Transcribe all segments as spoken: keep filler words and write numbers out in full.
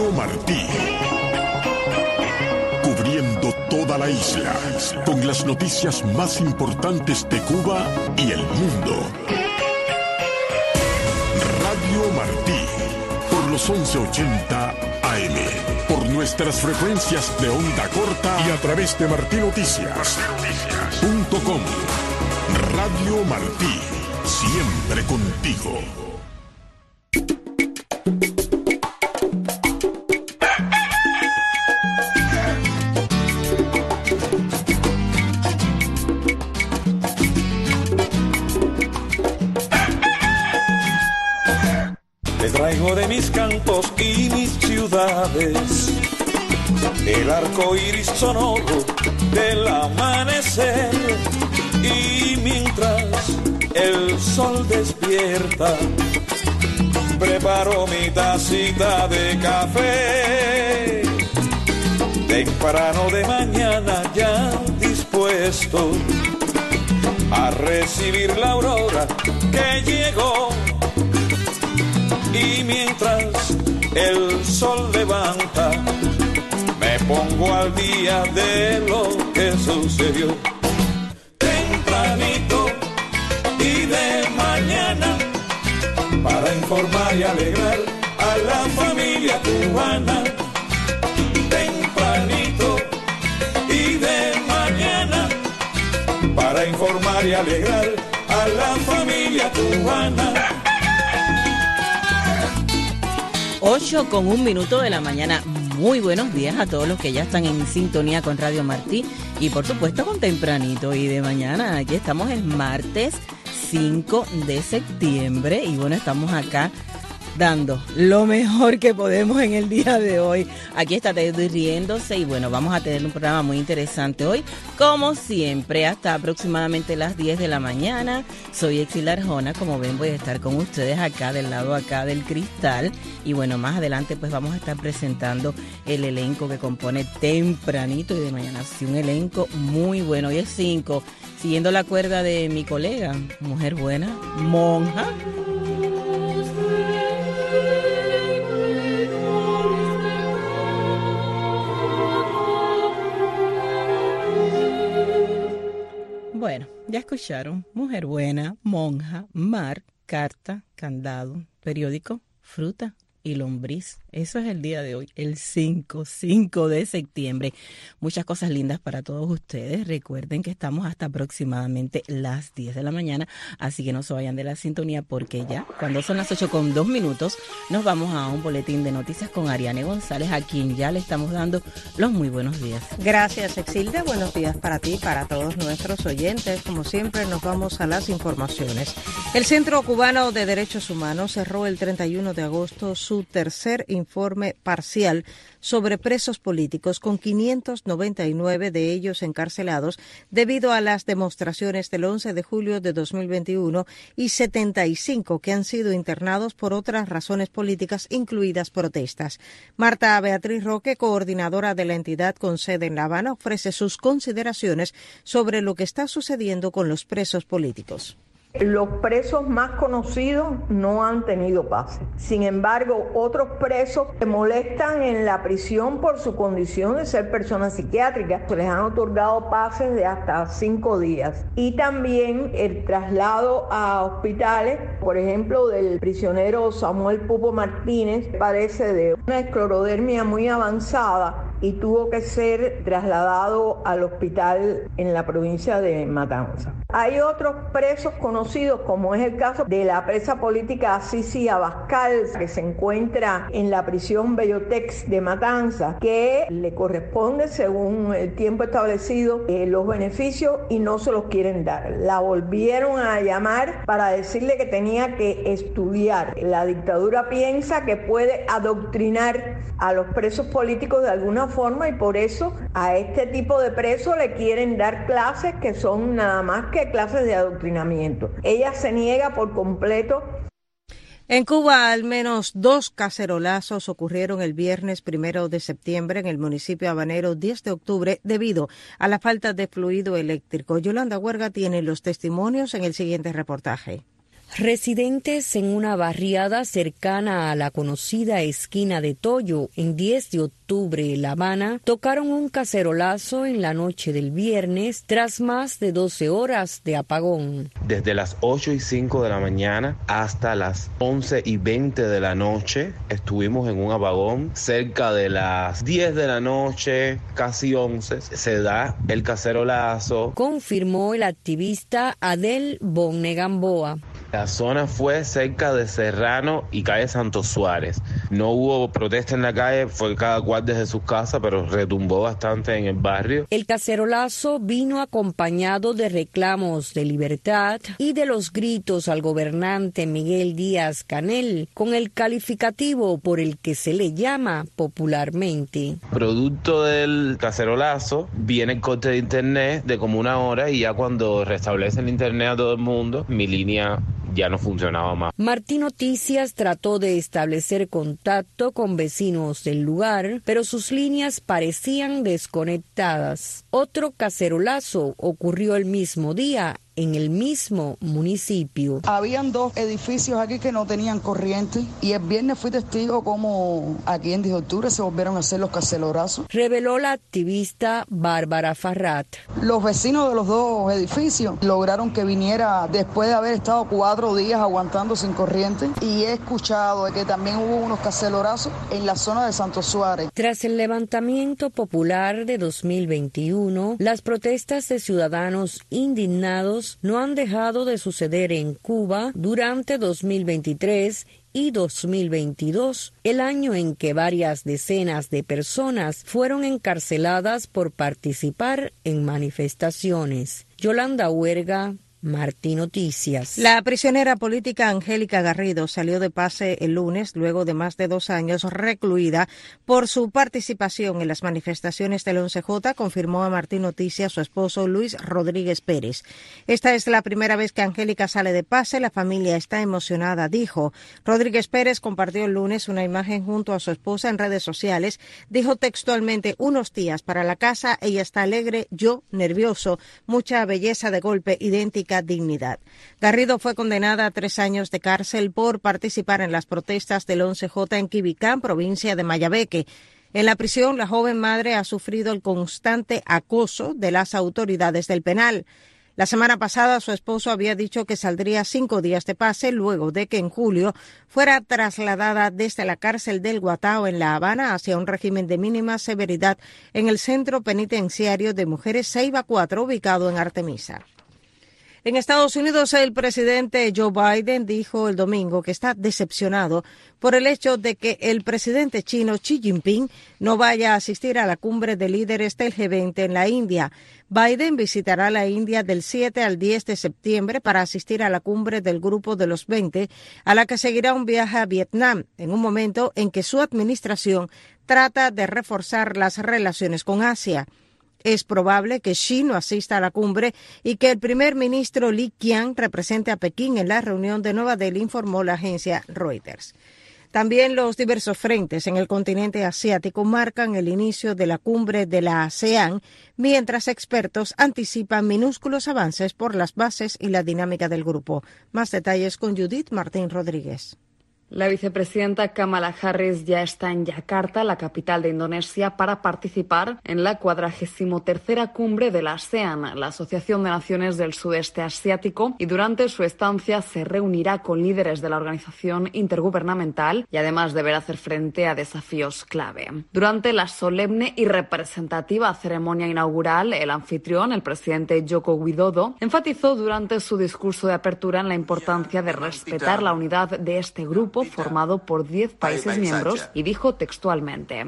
Radio Martí. Cubriendo toda la isla, con las noticias más importantes de Cuba y el mundo. Radio Martí, por los once ochenta A M, por nuestras frecuencias de onda corta y a través de martinoticias punto com. Radio Martí, siempre contigo. Les traigo de mis cantos y mis ciudades el arco iris sonoro del amanecer, y mientras el sol despierta preparo mi tacita de café. Temprano de mañana ya dispuesto a recibir la aurora que llegó, y mientras el sol levanta me pongo al día de lo que sucedió. Tempranito y de mañana, para informar y alegrar a la familia cubana. Tempranito y de mañana, para informar y alegrar a la familia cubana. ocho con un minuto de la mañana. Muy buenos días a todos los que ya están en sintonía con Radio Martí y por supuesto con Tempranito y de mañana. Aquí estamos el martes cinco de septiembre y bueno, estamos acá dando lo mejor que podemos en el día de hoy. Aquí está Teddy riéndose y bueno, vamos a tener un programa muy interesante hoy, como siempre, hasta aproximadamente las diez de la mañana. Soy Exila Arjona, como ven voy a estar con ustedes acá del lado acá del cristal y bueno, más adelante pues vamos a estar presentando el elenco que compone Tempranito y de mañana. Sí, un elenco muy bueno. Hoy es cinco, siguiendo la cuerda de mi colega, mujer buena, monja. Bueno, ya escucharon, mujer buena, monja, mar, carta, candado, periódico, fruta y lombriz. Eso es el día de hoy, el cinco, cinco de septiembre. Muchas cosas lindas para todos ustedes. Recuerden que estamos hasta aproximadamente las diez de la mañana, así que no se vayan de la sintonía porque ya, cuando son las ocho con dos minutos, nos vamos a un boletín de noticias con Ariane González, a quien ya le estamos dando los muy buenos días. Gracias, Exilde. Buenos días para ti, para todos nuestros oyentes. Como siempre, nos vamos a las informaciones. El Centro Cubano de Derechos Humanos cerró el treinta y uno de agosto su tercer informe parcial sobre presos políticos, con quinientos noventa y nueve de ellos encarcelados debido a las demostraciones del once de julio de dos mil veintiuno y setenta y cinco que han sido internados por otras razones políticas, incluidas protestas. Marta Beatriz Roque, coordinadora de la entidad con sede en La Habana, ofrece sus consideraciones sobre lo que está sucediendo con los presos políticos. Los presos más conocidos no han tenido pases. Sin embargo, otros presos se molestan en la prisión por su condición de ser personas psiquiátricas. Se les han otorgado pases de hasta cinco días. Y también el traslado a hospitales, por ejemplo, del prisionero Samuel Pupo Martínez, padece de una esclerodermia muy avanzada y tuvo que ser trasladado al hospital en la provincia de Matanzas. Hay otros presos conocidos, como es el caso de la presa política Sisi Abascal, que se encuentra en la prisión Bellotex de Matanzas, que le corresponde, según el tiempo establecido, eh, los beneficios y no se los quieren dar. La volvieron a llamar para decirle que tenía que estudiar. La dictadura piensa que puede adoctrinar a los presos políticos de alguna forma y por eso a este tipo de presos le quieren dar clases que son nada más que clases de adoctrinamiento. Ella se niega por completo. En Cuba, al menos dos cacerolazos ocurrieron el viernes primero de septiembre en el municipio habanero diez de octubre debido a la falta de fluido eléctrico. Yolanda Huerga tiene los testimonios en el siguiente reportaje. Residentes en una barriada cercana a la conocida esquina de Toyo, en diez de octubre, La Habana, tocaron un cacerolazo en la noche del viernes tras más de doce horas de apagón. Desde las ocho y cinco de la mañana hasta las once y veinte de la noche estuvimos en un apagón. Cerca de las diez de la noche, casi once, se da el cacerolazo, confirmó el activista Adel Bonne Gamboa. La zona fue cerca de Serrano y calle Santos Suárez. No hubo protesta en la calle, fue cada cual desde sus casas, pero retumbó bastante en el barrio. El cacerolazo vino acompañado de reclamos de libertad y de los gritos al gobernante Miguel Díaz-Canel, con el calificativo por el que se le llama popularmente. Producto del cacerolazo, viene el corte de internet de como una hora y ya cuando restablecen el internet a todo el mundo, mi línea ya no funcionaba más. Martín Noticias trató de establecer contacto con vecinos del lugar, pero sus líneas parecían desconectadas. Otro cacerolazo ocurrió el mismo día en el mismo municipio. Habían dos edificios aquí que no tenían corriente y el viernes fui testigo como aquí en diez de octubre se volvieron a hacer los cacerolazos. Reveló la activista Bárbara Farrat. Los vecinos de los dos edificios lograron que viniera después de haber estado cuatro días aguantando sin corriente y he escuchado que también hubo unos cacerolazos en la zona de Santos Suárez. Tras el levantamiento popular de dos mil veintiuno, las protestas de ciudadanos indignados no han dejado de suceder en Cuba durante dos mil veintitrés y dos mil veintidós, el año en que varias decenas de personas fueron encarceladas por participar en manifestaciones. Yolanda Huerga, Martín Noticias. La prisionera política Angélica Garrido salió de pase el lunes luego de más de dos años recluida por su participación en las manifestaciones del once J, confirmó a Martín Noticias su esposo Luis Rodríguez Pérez. Esta es la primera vez que Angélica sale de pase, la familia está emocionada, dijo. Rodríguez Pérez compartió el lunes una imagen junto a su esposa en redes sociales. Dijo textualmente: unos días para la casa, ella está alegre, yo nervioso, mucha belleza de golpe, idéntica dignidad. Garrido fue condenada a tres años de cárcel por participar en las protestas del once J en Quibicán, provincia de Mayabeque. En la prisión, la joven madre ha sufrido el constante acoso de las autoridades del penal. La semana pasada, su esposo había dicho que saldría cinco días de pase luego de que en julio fuera trasladada desde la cárcel del Guatao en La Habana hacia un régimen de mínima severidad en el centro penitenciario de mujeres Ceiba cuatro, ubicado en Artemisa. En Estados Unidos, el presidente Joe Biden dijo el domingo que está decepcionado por el hecho de que el presidente chino Xi Jinping no vaya a asistir a la cumbre de líderes del G veinte en la India. Biden visitará la India del siete al diez de septiembre para asistir a la cumbre del Grupo de los veinte, a la que seguirá un viaje a Vietnam, en un momento en que su administración trata de reforzar las relaciones con Asia. Es probable que Xi no asista a la cumbre y que el primer ministro Li Qiang represente a Pekín en la reunión de Nueva Delhi, informó la agencia Reuters. También los diversos frentes en el continente asiático marcan el inicio de la cumbre de la ASEAN, mientras expertos anticipan minúsculos avances por las bases y la dinámica del grupo. Más detalles con Judith Martín Rodríguez. La vicepresidenta Kamala Harris ya está en Yakarta, la capital de Indonesia, para participar en la cuadragésimo tercera cumbre de la ASEAN, la Asociación de Naciones del Sudeste Asiático, y durante su estancia se reunirá con líderes de la organización intergubernamental y además deberá hacer frente a desafíos clave. Durante la solemne y representativa ceremonia inaugural, el anfitrión, el presidente Joko Widodo, enfatizó durante su discurso de apertura en la importancia de respetar la unidad de este grupo formado por diez países miembros y dijo textualmente: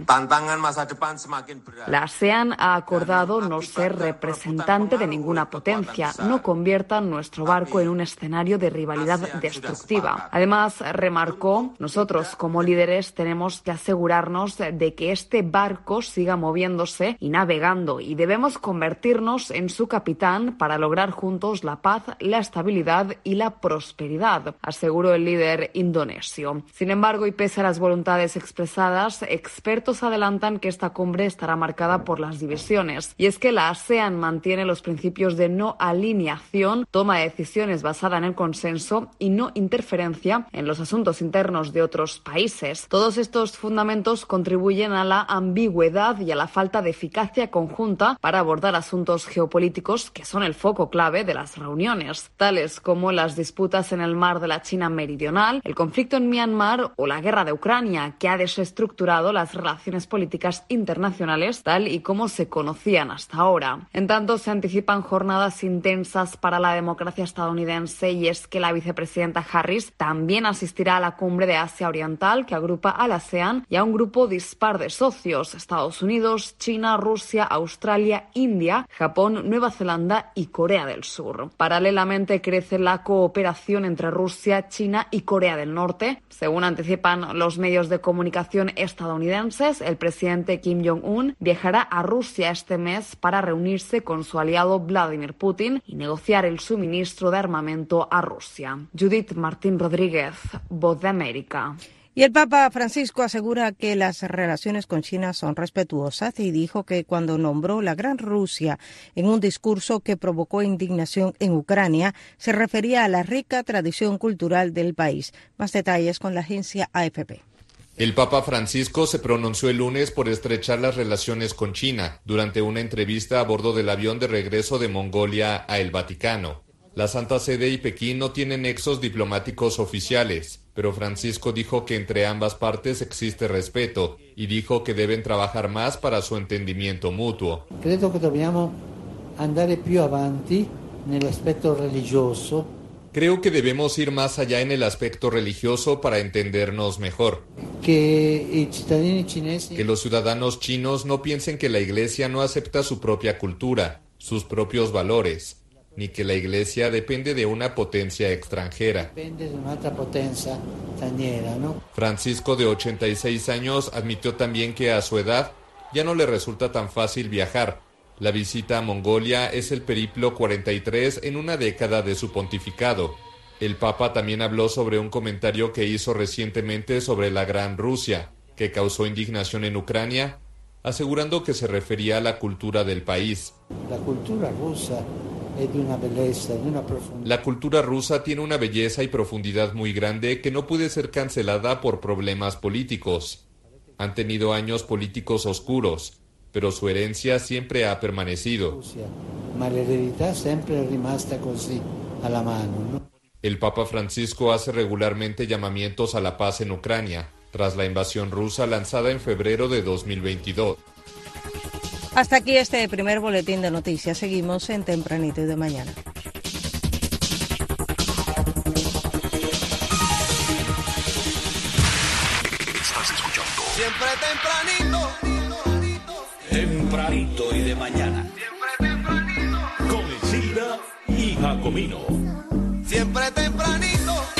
la ASEAN ha acordado no ser representante de ninguna potencia, no conviertan nuestro barco en un escenario de rivalidad destructiva. Además, remarcó: nosotros como líderes tenemos que asegurarnos de que este barco siga moviéndose y navegando y debemos convertirnos en su capitán para lograr juntos la paz, la estabilidad y la prosperidad, aseguró el líder indonesio. Mauricio. Sin embargo, y pese a las voluntades expresadas, expertos adelantan que esta cumbre estará marcada por las divisiones. Y es que la ASEAN mantiene los principios de no alineación, toma de decisiones basada en el consenso y no interferencia en los asuntos internos de otros países. Todos estos fundamentos contribuyen a la ambigüedad y a la falta de eficacia conjunta para abordar asuntos geopolíticos que son el foco clave de las reuniones, tales como las disputas en el mar de la China Meridional, el conflicto en Myanmar o la guerra de Ucrania, que ha desestructurado las relaciones políticas internacionales tal y como se conocían hasta ahora. En tanto, se anticipan jornadas intensas para la democracia estadounidense, y es que la vicepresidenta Harris también asistirá a la cumbre de Asia Oriental, que agrupa a la ASEAN y a un grupo dispar de socios: Estados Unidos, China, Rusia, Australia, India, Japón, Nueva Zelanda y Corea del Sur. Paralelamente crece la cooperación entre Rusia, China y Corea del Norte. Según anticipan los medios de comunicación estadounidenses, el presidente Kim Jong-un viajará a Rusia este mes para reunirse con su aliado Vladimir Putin y negociar el suministro de armamento a Rusia. Judith Martín Rodríguez, Voz de América. Y el Papa Francisco asegura que las relaciones con China son respetuosas y dijo que cuando nombró la Gran Rusia en un discurso que provocó indignación en Ucrania, se refería a la rica tradición cultural del país. Más detalles con la agencia A F P. El Papa Francisco se pronunció el lunes por estrechar las relaciones con China durante una entrevista a bordo del avión de regreso de Mongolia a el Vaticano. La Santa Sede y Pekín no tienen nexos diplomáticos oficiales, pero Francisco dijo que entre ambas partes existe respeto y dijo que deben trabajar más para su entendimiento mutuo. Creo que debemos andare più avanti nell'aspetto religioso. Creo que debemos ir más allá en el aspecto religioso para entendernos mejor. Que, chineses... que los ciudadanos chinos no piensen que la Iglesia no acepta su propia cultura, sus propios valores, ni que la Iglesia depende de una potencia extranjera. Depende de una otra potencia extranjera, ¿no? Francisco, de ochenta y seis años, admitió también que a su edad ya no le resulta tan fácil viajar. La visita a Mongolia es el periplo cuarenta y tres en una década de su pontificado. El Papa también habló sobre un comentario que hizo recientemente sobre la Gran Rusia, que causó indignación en Ucrania, asegurando que se refería a la cultura del país. La cultura rusa es de una belleza, de una profundidad. La cultura rusa tiene una belleza y profundidad muy grande que no puede ser cancelada por problemas políticos. Han tenido años políticos oscuros, pero su herencia siempre ha permanecido. Ma l'eredità sempre è rimasta così alla mano, ¿no? El Papa Francisco hace regularmente llamamientos a la paz en Ucrania, tras la invasión rusa lanzada en febrero de dos mil veintidós. Hasta aquí este primer boletín de noticias. Seguimos en Tempranito y de Mañana. Estás escuchando Siempre tempranito, tempranito y de mañana. Siempre tempranito, con Isilda y Jacomino. Siempre tempranito.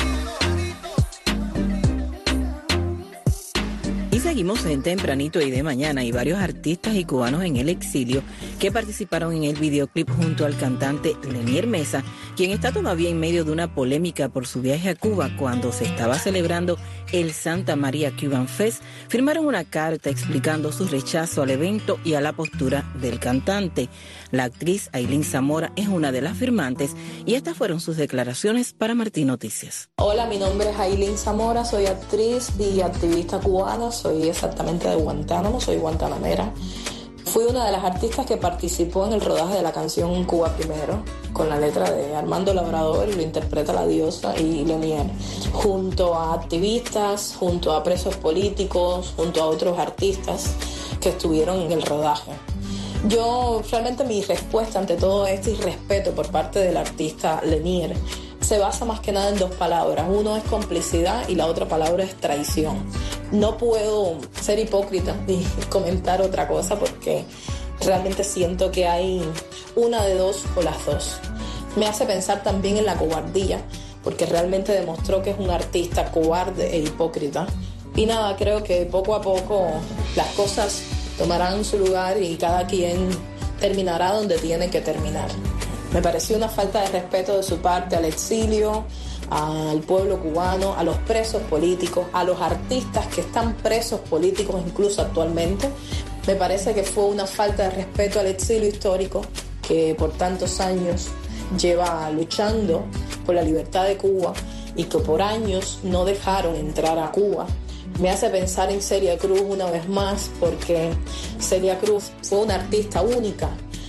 Y seguimos en Tempranito y de Mañana, y varios artistas y cubanos en el exilio que participaron en el videoclip junto al cantante Lenier Mesa, quien está todavía en medio de una polémica por su viaje a Cuba cuando se estaba celebrando el Santa María Cuban Fest. Firmaron una carta explicando su rechazo al evento y a la postura del cantante. La actriz Ailín Zamora es una de las firmantes y estas fueron sus declaraciones para Martín Noticias. Hola, mi nombre es Ailín Zamora, soy actriz y activista cubana, soy exactamente de Guantánamo, soy guantanamera. Fui una de las artistas que participó en el rodaje de la canción Cuba Primero, con la letra de Armando Labrador, y lo interpreta la diosa y Lenier, junto a activistas, junto a presos políticos, junto a otros artistas que estuvieron en el rodaje. Yo, realmente mi respuesta ante todo esto y respeto por parte del artista Lenier se basa más que nada en dos palabras. Uno es complicidad y la otra palabra es traición. No puedo ser hipócrita y comentar otra cosa porque realmente siento que hay una de dos o las dos. Me hace pensar también en la cobardía, porque realmente demostró que es un artista cobarde e hipócrita. Y nada, creo que poco a poco las cosas tomarán su lugar y cada quien terminará donde tiene que terminar. Me pareció una falta de respeto de su parte al exilio, al pueblo cubano, a los presos políticos, a los artistas que están presos políticos incluso actualmente. Me parece que fue una falta de respeto al exilio histórico que por tantos años lleva luchando por la libertad de Cuba y que por años no dejaron entrar a Cuba. Me hace pensar en Celia Cruz una vez más, porque Celia Cruz fue una artista única,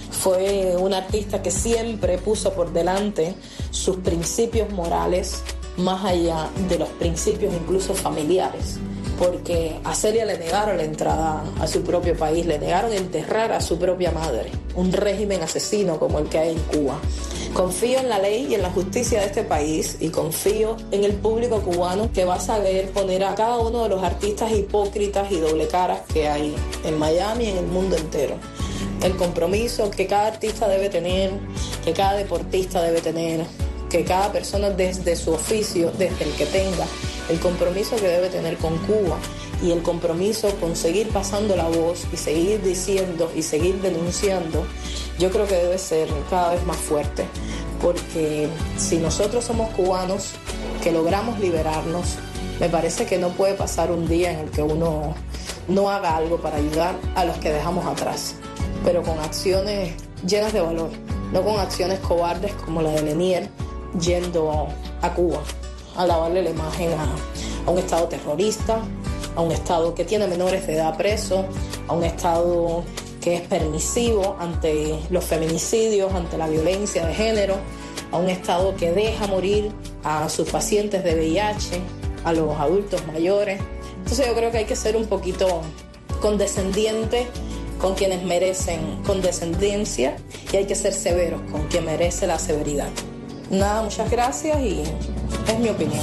fue una artista que siempre puso por delante sus principios morales más allá de los principios incluso familiares, porque a Celia le negaron la entrada a su propio país, le negaron enterrar a su propia madre, un régimen asesino como el que hay en Cuba. Confío en la ley y en la justicia de este país y confío en el público cubano que va a saber poner a cada uno de los artistas hipócritas y doble caras que hay en Miami y en el mundo entero. El compromiso que cada artista debe tener, que cada deportista debe tener, que cada persona desde su oficio, desde el que tenga, el compromiso que debe tener con Cuba y el compromiso con seguir pasando la voz y seguir diciendo y seguir denunciando, yo creo que debe ser cada vez más fuerte, porque si nosotros somos cubanos que logramos liberarnos, me parece que no puede pasar un día en el que uno no haga algo para ayudar a los que dejamos atrás, pero con acciones llenas de valor, no con acciones cobardes como la de Lenier yendo a Cuba a lavarle la imagen a, a un Estado terrorista, a un Estado que tiene menores de edad presos, a un Estado que es permisivo ante los feminicidios, ante la violencia de género, a un Estado que deja morir a sus pacientes de V I H, a los adultos mayores. Entonces yo creo que hay que ser un poquito condescendiente con quienes merecen condescendencia y hay que ser severos con quien merece la severidad. Nada, muchas gracias y es mi opinión.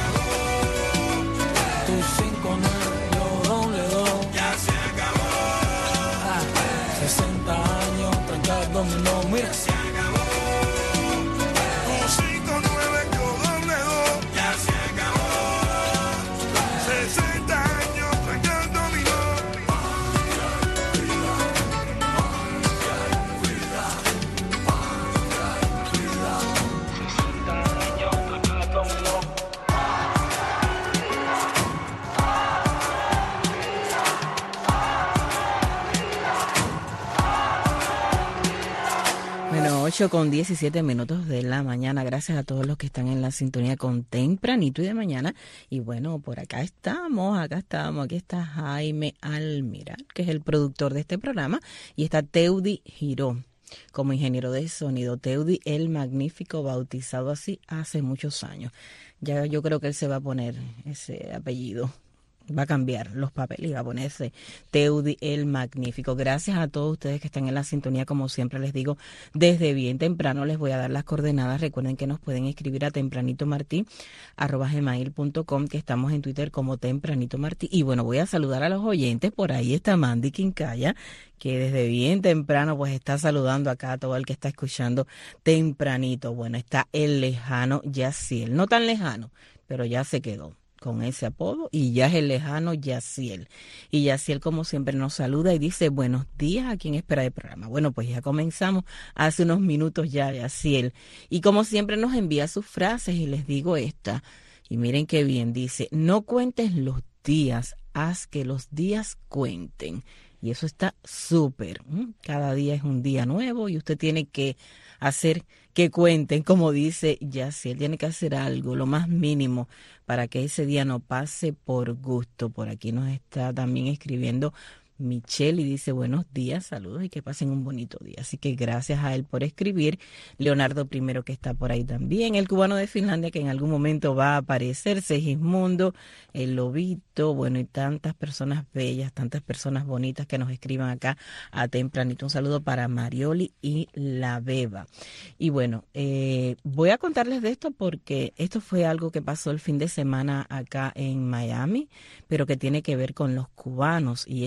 sesenta años, treinta dominó, mira. Ya se acabó. Con cinco, nueve, yo doble dos. Ya se acabó. sesenta años, treinta dominó. ocho con diecisiete minutos de la mañana. Gracias a todos los que están en la sintonía con Tempranito y de Mañana. Y bueno, por acá estamos, acá estamos. Aquí está Jaime Almiral, que es el productor de este programa. Y está Teudi Giró como ingeniero de sonido. Teudi el Magnífico, bautizado así hace muchos años. Ya yo creo que él se va a poner ese apellido. Va a cambiar los papeles y va a ponerse Teudi el Magnífico. Gracias a todos ustedes que están en la sintonía, como siempre les digo, desde bien temprano les voy a dar las coordenadas. Recuerden que nos pueden escribir a tempranitomartí arroba gmail punto com, que estamos en Twitter como Tempranito Martí. Y bueno, voy a saludar a los oyentes. Por ahí está Mandy Quincaya, que desde bien temprano pues está saludando acá a todo el que está escuchando tempranito. Bueno, está el lejano Yaciel, no tan lejano, pero ya se quedó con ese apodo y ya es el lejano Yaciel. Y Yaciel, como siempre, nos saluda y dice buenos días a quien espera el programa. Bueno, pues ya comenzamos hace unos minutos ya, Yaciel. Y como siempre nos envía sus frases y les digo esta. Y miren qué bien, dice, no cuentes los días, haz que los días cuenten. Y eso está súper. Cada día es un día nuevo y usted tiene que hacer que cuenten, como dice Yaciel. Tiene que hacer algo, lo más mínimo, para que ese día no pase por gusto. Por aquí nos está también escribiendo Michelle y dice buenos días, saludos y que pasen un bonito día. Así que gracias a él por escribir. Leonardo primero, que está por ahí también. El cubano de Finlandia, que en algún momento va a aparecer. Segismundo, el Lobito, bueno, y tantas personas bellas, tantas personas bonitas que nos escriban acá a tempranito. Un saludo para Marioli y la Beba. Y bueno, eh, voy a contarles de esto porque esto fue algo que pasó el fin de semana acá en Miami, pero que tiene que ver con los cubanos. Y es que este fin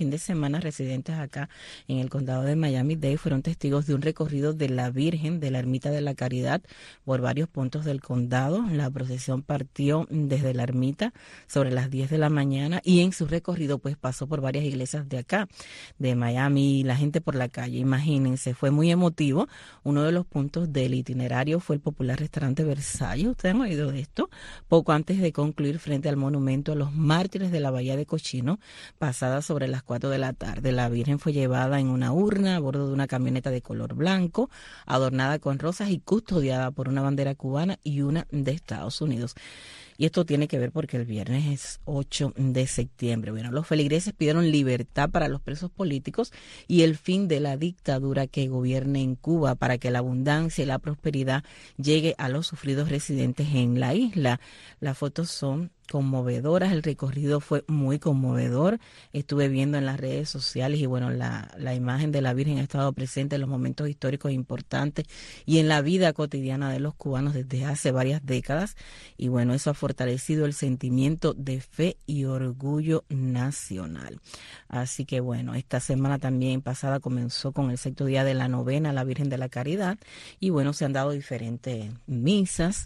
fin de semana residentes acá en el condado de Miami-Dade fueron testigos de un recorrido de la Virgen de la Ermita de la Caridad por varios puntos del condado. La procesión partió desde la ermita sobre las diez de la mañana y en su recorrido pues pasó por varias iglesias de acá, de Miami, y la gente por la calle. Imagínense, fue muy emotivo. Uno de los puntos del itinerario fue el popular restaurante Versalles. ¿Ustedes han oído de esto? Poco antes de concluir frente al monumento a los mártires de la Bahía de Cochino, pasada sobre las cuatro de la tarde. La Virgen fue llevada en una urna a bordo de una camioneta de color blanco, adornada con rosas y custodiada por una bandera cubana y una de Estados Unidos. Y esto tiene que ver porque el viernes es ocho de septiembre. Bueno, los feligreses pidieron libertad para los presos políticos y el fin de la dictadura que gobierna en Cuba para que la abundancia y la prosperidad llegue a los sufridos residentes en la isla. Las fotos son conmovedoras, el recorrido fue muy conmovedor. Estuve viendo en las redes sociales y bueno, la, la imagen de la Virgen ha estado presente en los momentos históricos importantes y en la vida cotidiana de los cubanos desde hace varias décadas. Y bueno, eso ha fortalecido el sentimiento de fe y orgullo nacional. Así que bueno, esta semana también pasada comenzó con el sexto día de la novena a la Virgen de la Caridad y bueno, se han dado diferentes misas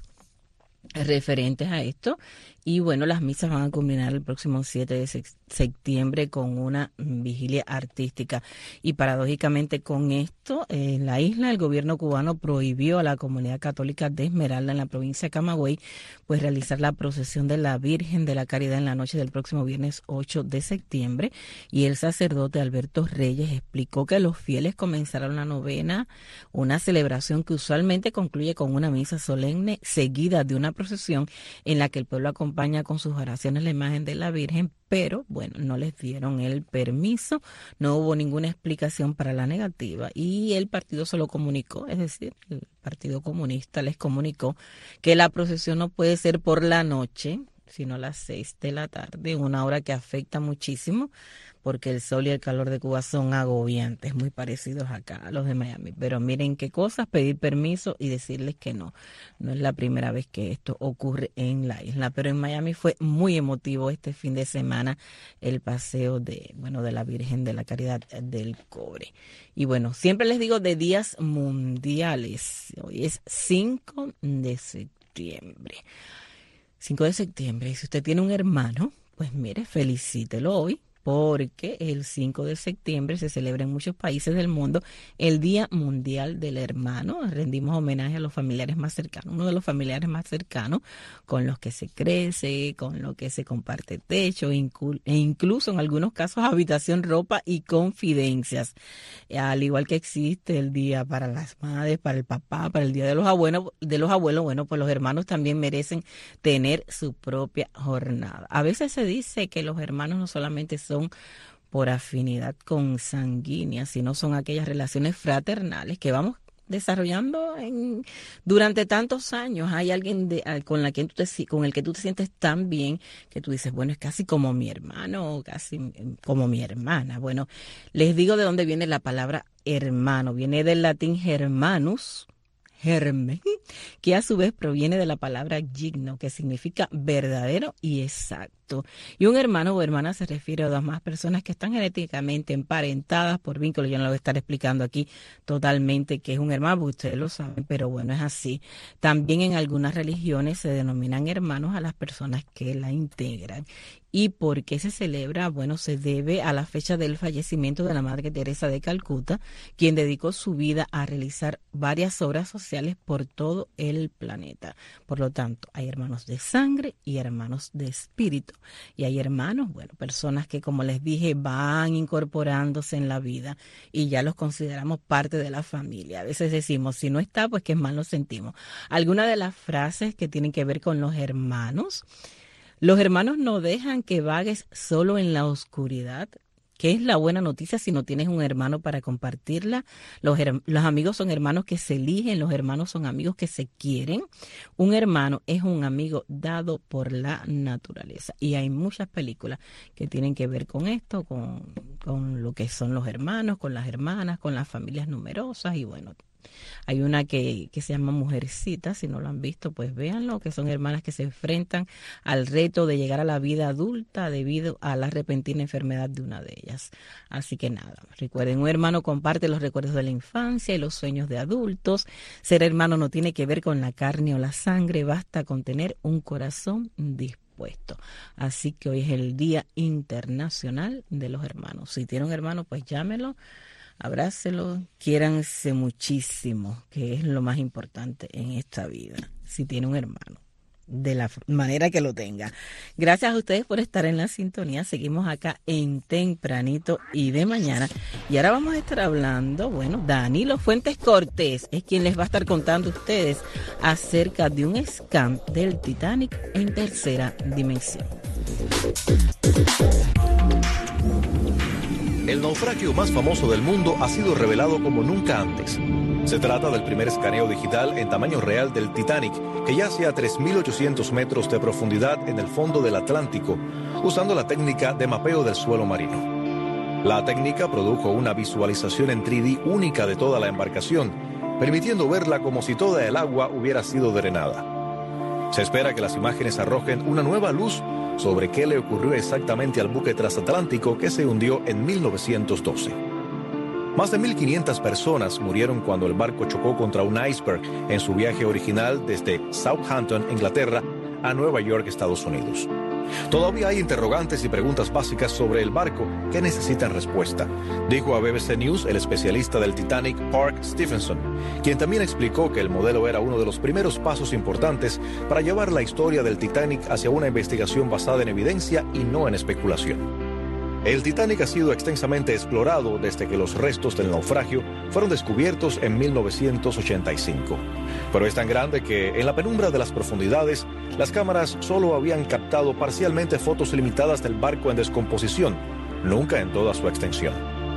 referentes a esto. Y bueno, las misas van a culminar el próximo siete de septiembre con una vigilia artística. Y paradójicamente con esto, en la isla el gobierno cubano prohibió a la comunidad católica de Esmeralda en la provincia de Camagüey pues realizar la procesión de la Virgen de la Caridad en la noche del próximo viernes ocho de septiembre. Y el sacerdote Alberto Reyes explicó que los fieles comenzaron la novena, una celebración que usualmente concluye con una misa solemne seguida de una procesión en la que el pueblo acompaña con sus oraciones la imagen de la Virgen, pero bueno, no les dieron el permiso, no hubo ninguna explicación para la negativa y el partido se lo comunicó, es decir, el Partido Comunista les comunicó que la procesión no puede ser por la noche, sino a las seis de la tarde, una hora que afecta muchísimo porque el sol y el calor de Cuba son agobiantes, muy parecidos acá a los de Miami. Pero miren qué cosas, pedir permiso y decirles que no. No es la primera vez que esto ocurre en la isla, pero en Miami fue muy emotivo este fin de semana el paseo de, bueno, de la Virgen de la Caridad del Cobre. Y bueno, siempre les digo de días mundiales. Hoy es cinco de septiembre. cinco de septiembre. Y si usted tiene un hermano, pues mire, felicítelo hoy, porque el cinco de septiembre se celebra en muchos países del mundo el Día Mundial del Hermano. Rendimos homenaje a los familiares más cercanos, uno de los familiares más cercanos con los que se crece, con los que se comparte techo e incluso en algunos casos habitación, ropa y confidencias. Al igual que existe el día para las madres, para el papá, para el Día de los abuelos, de los abuelos, bueno, pues los hermanos también merecen tener su propia jornada. A veces se dice que los hermanos no solamente son por afinidad consanguínea, sino son aquellas relaciones fraternales que vamos desarrollando en, durante tantos años. Hay alguien de, con, la que tú te, con el que tú te sientes tan bien que tú dices, bueno, es casi como mi hermano o casi como mi hermana. Bueno, les digo de dónde viene la palabra hermano. Viene del latín hermanus, germen, que a su vez proviene de la palabra gigno, que significa verdadero y exacto. Y un hermano o hermana se refiere a dos más personas que están genéticamente emparentadas por vínculos. Yo no lo voy a estar explicando aquí totalmente qué es un hermano, porque ustedes lo saben, pero bueno, es así. También en algunas religiones se denominan hermanos a las personas que la integran. ¿Y por qué se celebra? Bueno, se debe a la fecha del fallecimiento de la Madre Teresa de Calcuta, quien dedicó su vida a realizar varias obras sociales por todo el planeta. Por lo tanto, hay hermanos de sangre y hermanos de espíritu. Y hay hermanos, bueno, personas que, como les dije, van incorporándose en la vida y ya los consideramos parte de la familia. A veces decimos, si no está, pues qué mal nos sentimos. Algunas de las frases que tienen que ver con los hermanos. Los hermanos no dejan que vagues solo en la oscuridad. ¿Qué es la buena noticia si no tienes un hermano para compartirla? Los, her- los amigos son hermanos que se eligen, los hermanos son amigos que se quieren. Un hermano es un amigo dado por la naturaleza. Y hay muchas películas que tienen que ver con esto, con, con lo que son los hermanos, con las hermanas, con las familias numerosas y bueno, Hay una que, que se llama Mujercita, si no lo han visto, pues véanlo, que son hermanas que se enfrentan al reto de llegar a la vida adulta debido a la repentina enfermedad de una de ellas. Así que nada, recuerden, un hermano comparte los recuerdos de la infancia y los sueños de adultos. Ser hermano no tiene que ver con la carne o la sangre, basta con tener un corazón dispuesto. Así que hoy es el Día Internacional de los Hermanos. Si tiene un hermano, pues llámelo, abrácelo, quiéranse muchísimo, que es lo más importante en esta vida, si tiene un hermano, de la manera que lo tenga. Gracias a ustedes por estar en la sintonía. Seguimos acá en Tempranito y de Mañana. Y ahora vamos a estar hablando, bueno, Danilo Fuentes Cortés es quien les va a estar contando a ustedes acerca de un scam del Titanic en tercera dimensión. El naufragio más famoso del mundo ha sido revelado como nunca antes. Se trata del primer escaneo digital en tamaño real del Titanic, que yace a tres mil ochocientos metros de profundidad en el fondo del Atlántico, usando la técnica de mapeo del suelo marino. La técnica produjo una visualización en tres D única de toda la embarcación, permitiendo verla como si toda el agua hubiera sido drenada. Se espera que las imágenes arrojen una nueva luz sobre qué le ocurrió exactamente al buque transatlántico que se hundió en mil novecientos doce. Más de mil quinientas personas murieron cuando el barco chocó contra un iceberg en su viaje original desde Southampton, Inglaterra, a Nueva York, Estados Unidos. Todavía hay interrogantes y preguntas básicas sobre el barco que necesitan respuesta, dijo a B B C News el especialista del Titanic, Park Stephenson, quien también explicó que el modelo era uno de los primeros pasos importantes para llevar la historia del Titanic hacia una investigación basada en evidencia y no en especulación. El Titanic ha sido extensamente explorado desde que los restos del naufragio fueron descubiertos en mil novecientos ochenta y cinco. Pero es tan grande que en la penumbra de las profundidades, las cámaras solo habían captado parcialmente fotos limitadas del barco en descomposición, nunca en toda su extensión.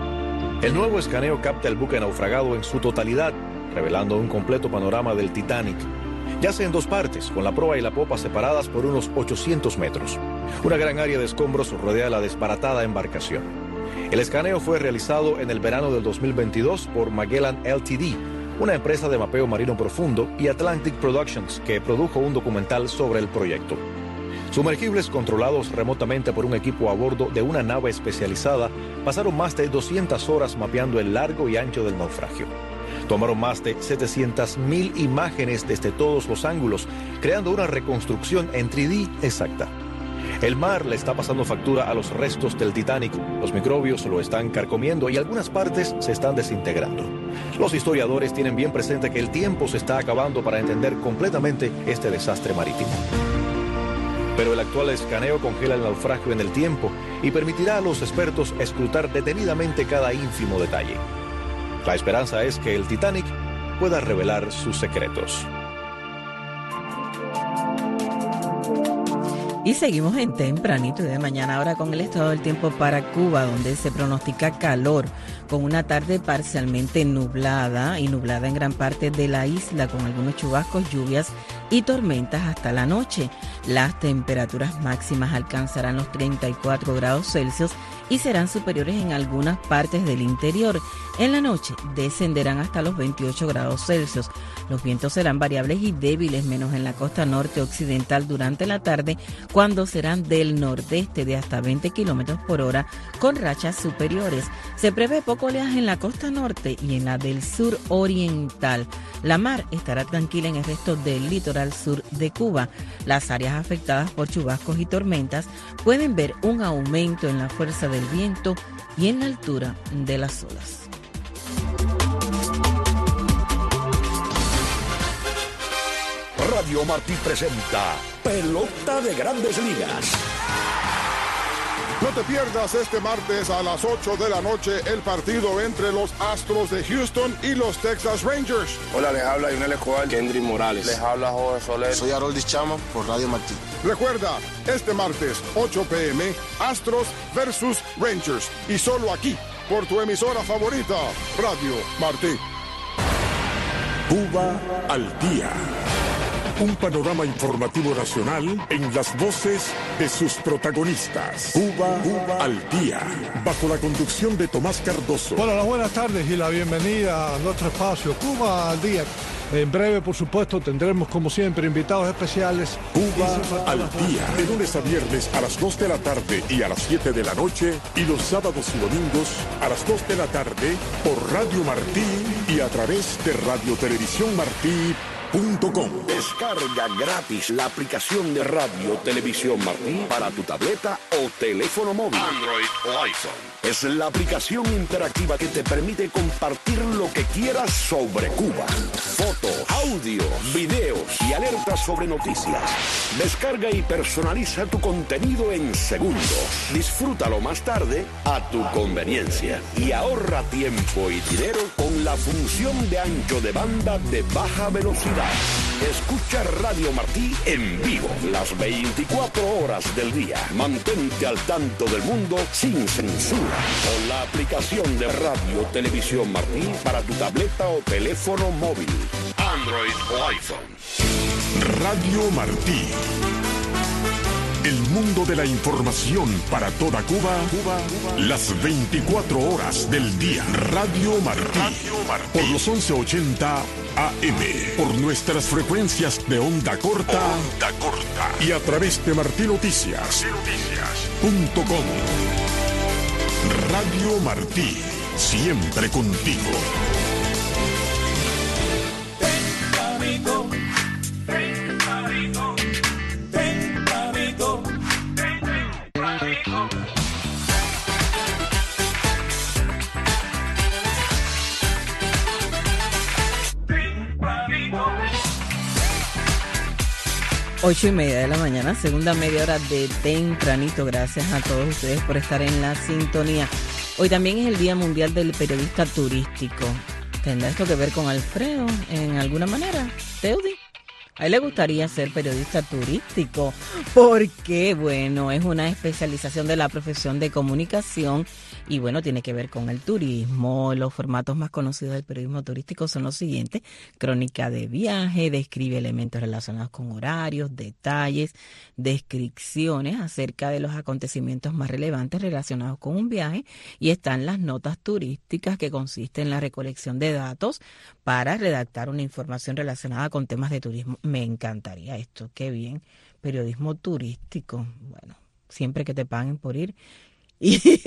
El nuevo escaneo capta el buque naufragado en su totalidad, revelando un completo panorama del Titanic. Yace en dos partes, con la proa y la popa separadas por unos ochocientos metros. Una gran área de escombros rodea la desbaratada embarcación. El escaneo fue realizado en el verano del dos mil veintidós por Magellan L T D, una empresa de mapeo marino profundo, y Atlantic Productions, que produjo un documental sobre el proyecto. Sumergibles controlados remotamente por un equipo a bordo de una nave especializada pasaron más de doscientas horas mapeando el largo y ancho del naufragio. Tomaron más de setecientas mil imágenes desde todos los ángulos, creando una reconstrucción en tres D exacta. El mar le está pasando factura a los restos del Titanic, los microbios lo están carcomiendo y algunas partes se están desintegrando. Los historiadores tienen bien presente que el tiempo se está acabando para entender completamente este desastre marítimo. Pero el actual escaneo congela el naufragio en el tiempo y permitirá a los expertos escrutar detenidamente cada ínfimo detalle. La esperanza es que el Titanic pueda revelar sus secretos. Y seguimos en Tempranito y de Mañana, ahora con el estado del tiempo para Cuba, donde se pronostica calor, con una tarde parcialmente nublada y nublada en gran parte de la isla, con algunos chubascos, lluvias y tormentas hasta la noche. Las temperaturas máximas alcanzarán los treinta y cuatro grados Celsius y serán superiores en algunas partes del interior. En la noche descenderán hasta los veintiocho grados Celsius. Los vientos serán variables y débiles, menos en la costa norte occidental durante la tarde, cuando serán del nordeste de hasta veinte kilómetros por hora, con rachas superiores. Se prevé poco oleaje en la costa norte y en la del sur oriental. La mar estará tranquila en el resto del litoral sur de Cuba. Las áreas afectadas por chubascos y tormentas pueden ver un aumento en la fuerza del viento y en la altura de las olas. Radio Martí presenta Pelota de Grandes Ligas. No te pierdas este martes a las ocho de la noche el partido entre los Astros de Houston y los Texas Rangers. Hola, les habla Yunel Escobar, Kendry Morales. Les habla Jorge Soler. Soy Haroldis Chama por Radio Martí. Recuerda, este martes, ocho p m, Astros versus Rangers. Y solo aquí, por tu emisora favorita, Radio Martí. Cuba al día. Un panorama informativo nacional en las voces de sus protagonistas. Cuba, Cuba al día, bajo la conducción de Tomás Cardoso. Bueno, las buenas tardes y la bienvenida a nuestro espacio Cuba al día. En breve, por supuesto, tendremos como siempre invitados especiales. Cuba al día, de lunes a viernes a las dos de la tarde y a las siete de la noche, y los sábados y domingos a las dos de la tarde por Radio Martí y a través de Radio Televisión Martí. Descarga gratis la aplicación de Radio Televisión Martí para tu tableta o teléfono móvil, Android o iPhone. Es la aplicación interactiva que te permite compartir lo que quieras sobre Cuba. Fotos, audio, videos y alertas sobre noticias. Descarga y personaliza tu contenido en segundos. Disfrútalo más tarde a tu conveniencia. Y ahorra tiempo y dinero con la función de ancho de banda de baja velocidad. Escucha Radio Martí en vivo las veinticuatro horas del día. Mantente al tanto del mundo sin censura con la aplicación de Radio Televisión Martí para tu tableta o teléfono móvil, Android o iPhone. Radio Martí. El mundo de la información para toda Cuba, Cuba, Cuba, las veinticuatro horas del día. Radio Martí, Radio Martí. Por los once ochenta A M, por nuestras frecuencias de onda corta, onda corta. Y a través de Martí Noticias punto com. Radio Martí, siempre contigo. Tempranito, tempranito, tempranito, tempranito. Ocho y media de la mañana, segunda media hora de tempranito. Gracias a todos ustedes por estar en la sintonía. Hoy también es el Día Mundial del Periodista Turístico. ¿Tendrá esto que ver con Alfredo en alguna manera, Teudi? A él le gustaría ser periodista turístico porque, bueno, es una especialización de la profesión de comunicación y, bueno, tiene que ver con el turismo. Los formatos más conocidos del periodismo turístico son los siguientes: crónica de viaje, describe elementos relacionados con horarios, detalles, descripciones acerca de los acontecimientos más relevantes relacionados con un viaje, y están las notas turísticas, que consisten en la recolección de datos para redactar una información relacionada con temas de turismo. Me encantaría esto, qué bien, periodismo turístico, bueno, siempre que te paguen por ir. Y,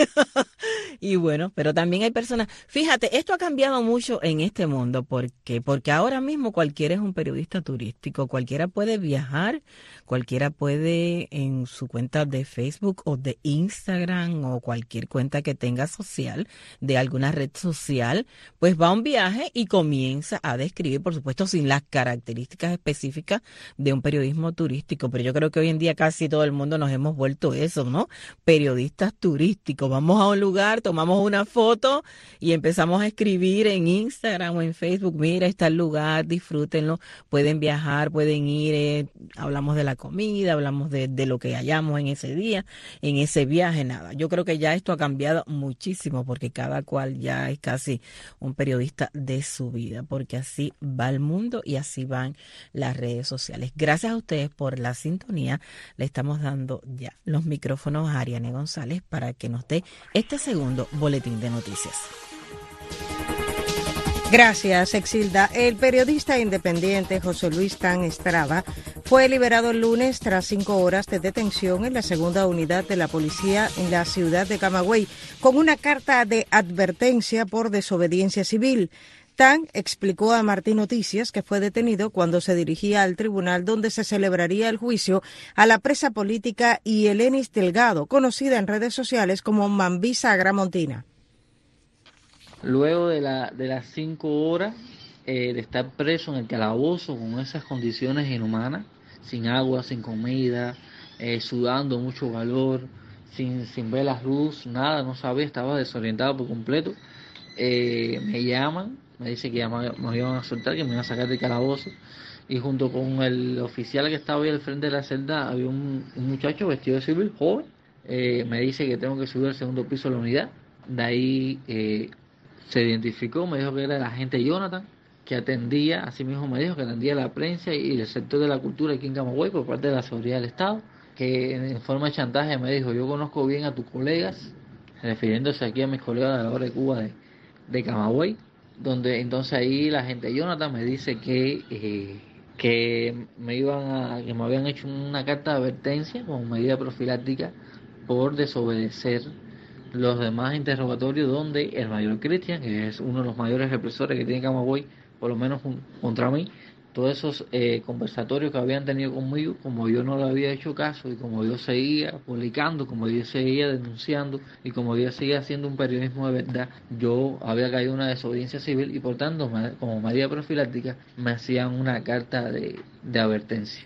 y bueno, pero también hay personas, fíjate, esto ha cambiado mucho en este mundo. ¿Por qué? Porque ahora mismo cualquiera es un periodista turístico, cualquiera puede viajar, cualquiera puede en su cuenta de Facebook o de Instagram o cualquier cuenta que tenga social, de alguna red social, pues va a un viaje y comienza a describir, por supuesto, sin las características específicas de un periodismo turístico. Pero yo creo que hoy en día casi todo el mundo nos hemos vuelto eso, ¿no? Periodistas turísticos. Vamos a un lugar, tomamos una foto y empezamos a escribir en Instagram o en Facebook: mira, está el lugar, disfrútenlo, pueden viajar, pueden ir, eh, hablamos de la comida, hablamos de, de lo que hayamos en ese día, en ese viaje, nada. Yo creo que ya esto ha cambiado muchísimo porque cada cual ya es casi un periodista de su vida, porque así va el mundo y así van las redes sociales. Gracias a ustedes por la sintonía. Le estamos dando ya los micrófonos a Ariane González para que nos dé este segundo boletín de noticias. Gracias, Exilda. El periodista independiente José Luis Tan Estrada fue liberado el lunes tras cinco horas de detención en la segunda unidad de la policía en la ciudad de Camagüey, con una carta de advertencia por desobediencia civil. Tan explicó a Martí Noticias que fue detenido cuando se dirigía al tribunal donde se celebraría el juicio a la presa política Yelenis Delgado, conocida en redes sociales como Mambisa Agramontina. Luego de, la, de las cinco horas eh, de estar preso en el calabozo con esas condiciones inhumanas, sin agua, sin comida, eh, sudando mucho calor, sin, sin ver la luz, nada, no sabía, estaba desorientado por completo, eh, me llaman. Me dice que ya me, me iban a soltar, que me iban a sacar del calabozo. Y junto con el oficial que estaba ahí al frente de la celda, había un, un muchacho vestido de civil, joven. Eh, me dice que tengo que subir al segundo piso de la unidad. De ahí eh, se identificó, me dijo que era el agente Jonathan. que atendía, así mismo me dijo, que atendía la prensa y el sector de la cultura aquí en Camagüey por parte de la seguridad del Estado, que en forma de chantaje me dijo, yo conozco bien a tus colegas, refiriéndose aquí a mis colegas de la hora de Cuba de, de Camagüey, donde entonces ahí la gente de Jonathan me dice que eh, que me iban a, que me habían hecho una carta de advertencia como medida profiláctica por desobedecer los demás interrogatorios, donde el mayor Cristian, que es uno de los mayores represores que tiene Camagüey, por lo menos un, contra mí, todos esos eh, conversatorios que habían tenido conmigo, como yo no le había hecho caso y como yo seguía publicando, como yo seguía denunciando y como yo seguía haciendo un periodismo de verdad, yo había caído en una desobediencia civil y por tanto, como medida profiláctica, me hacían una carta de, de advertencia.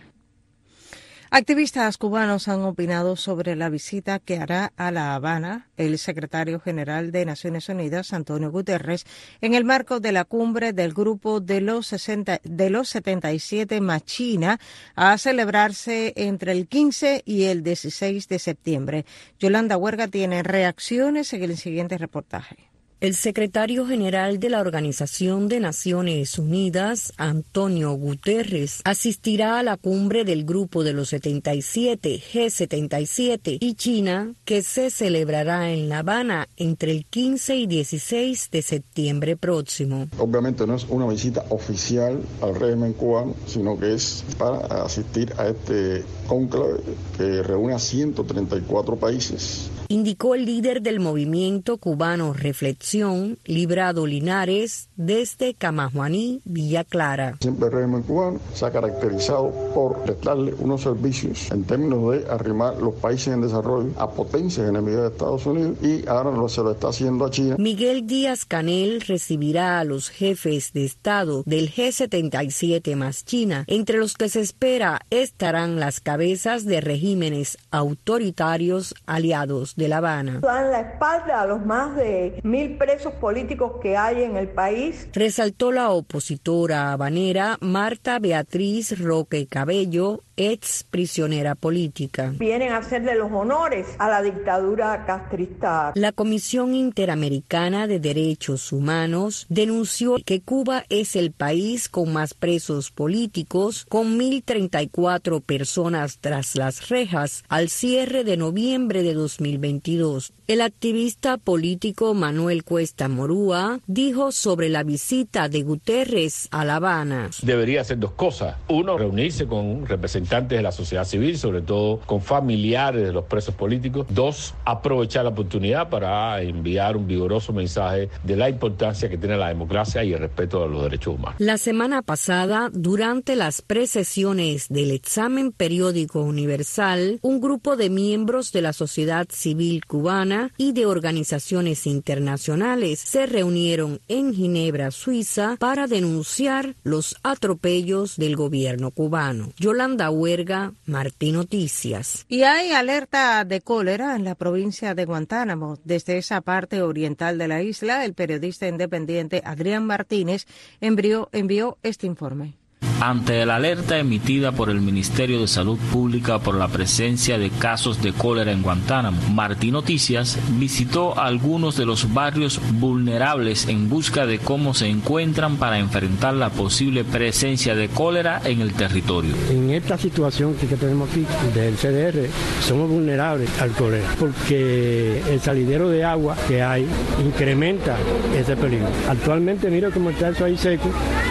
Activistas cubanos han opinado sobre la visita que hará a La Habana el secretario general de Naciones Unidas, Antonio Guterres, en el marco de la cumbre del Grupo de los, sesenta, de los setenta y siete más China, a celebrarse entre el quince y el dieciséis de septiembre. Yolanda Huerga tiene reacciones en el siguiente reportaje. El secretario general de la Organización de Naciones Unidas, Antonio Guterres, asistirá a la cumbre del Grupo de los setenta y siete, G setenta y siete y China, que se celebrará en La Habana entre el quince y dieciséis de septiembre próximo. Obviamente no es una visita oficial al régimen cubano, sino que es para asistir a este cónclave que reúne a ciento treinta y cuatro países. Indicó el líder del movimiento cubano Reflexión, Librado Linares, desde Camajuaní, Villa Clara. Siempre el régimen cubano se ha caracterizado por prestarle unos servicios en términos de arrimar los países en desarrollo a potencias enemigas de Estados Unidos y ahora lo, se lo está haciendo a China. Miguel Díaz-Canel recibirá a los jefes de Estado del G setenta y siete más China, entre los que se espera estarán las cabezas de regímenes autoritarios aliados de La Habana. Dan la espalda a los más de mil presos políticos que hay en el país. Resaltó la opositora habanera Marta Beatriz Roque Cabello, ex prisionera política. Vienen a hacerle los honores a la dictadura castrista. La Comisión Interamericana de Derechos Humanos denunció que Cuba es el país con más presos políticos, con mil treinta y cuatro personas tras las rejas al cierre de noviembre de dos mil veintidós. El activista político Manuel Cuesta Morúa dijo sobre la visita de Guterres a La Habana. Debería hacer dos cosas. Uno, reunirse con representantes de la sociedad civil, sobre todo con familiares de los presos políticos. Dos, aprovechar la oportunidad para enviar un vigoroso mensaje de la importancia que tiene la democracia y el respeto a los derechos humanos. La semana pasada, durante las precesiones del examen periódico universal, un grupo de miembros de la sociedad civil cubana y de organizaciones internacionales se reunieron en Ginebra, Suiza, para denunciar los atropellos del gobierno cubano. Yolanda Huerga, Martí Noticias. Y hay alerta de cólera en la provincia de Guantánamo. Desde esa parte oriental de la isla, el periodista independiente Adrián Martínez envió, envió este informe. Ante la alerta emitida por el Ministerio de Salud Pública por la presencia de casos de cólera en Guantánamo, Martí Noticias visitó algunos de los barrios vulnerables en busca de cómo se encuentran para enfrentar la posible presencia de cólera en el territorio. En esta situación que tenemos aquí del C D R, somos vulnerables al cólera porque el salidero de agua que hay incrementa ese peligro. Actualmente mira cómo está eso ahí seco,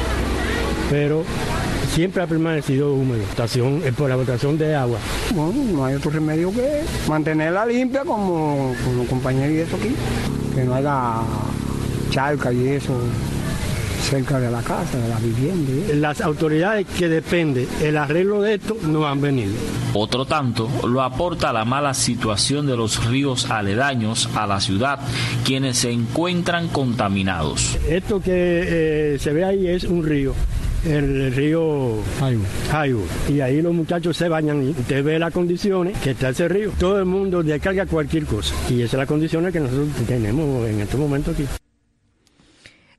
pero siempre ha permanecido húmedo. Estación, es por la botación de agua. Bueno, no hay otro remedio que mantenerla limpia como, como los compañeros y eso aquí. Que no haya charca y eso cerca de la casa, de la vivienda. Las autoridades que dependen el arreglo de esto no han venido. Otro tanto lo aporta la mala situación de los ríos aledaños a la ciudad, quienes se encuentran contaminados. Esto que eh, se ve ahí es un río. El río Jaibo. Y ahí los muchachos se bañan y usted ve las condiciones que está ese río. Todo el mundo descarga cualquier cosa. Y esas son las condiciones que nosotros tenemos en este momento aquí.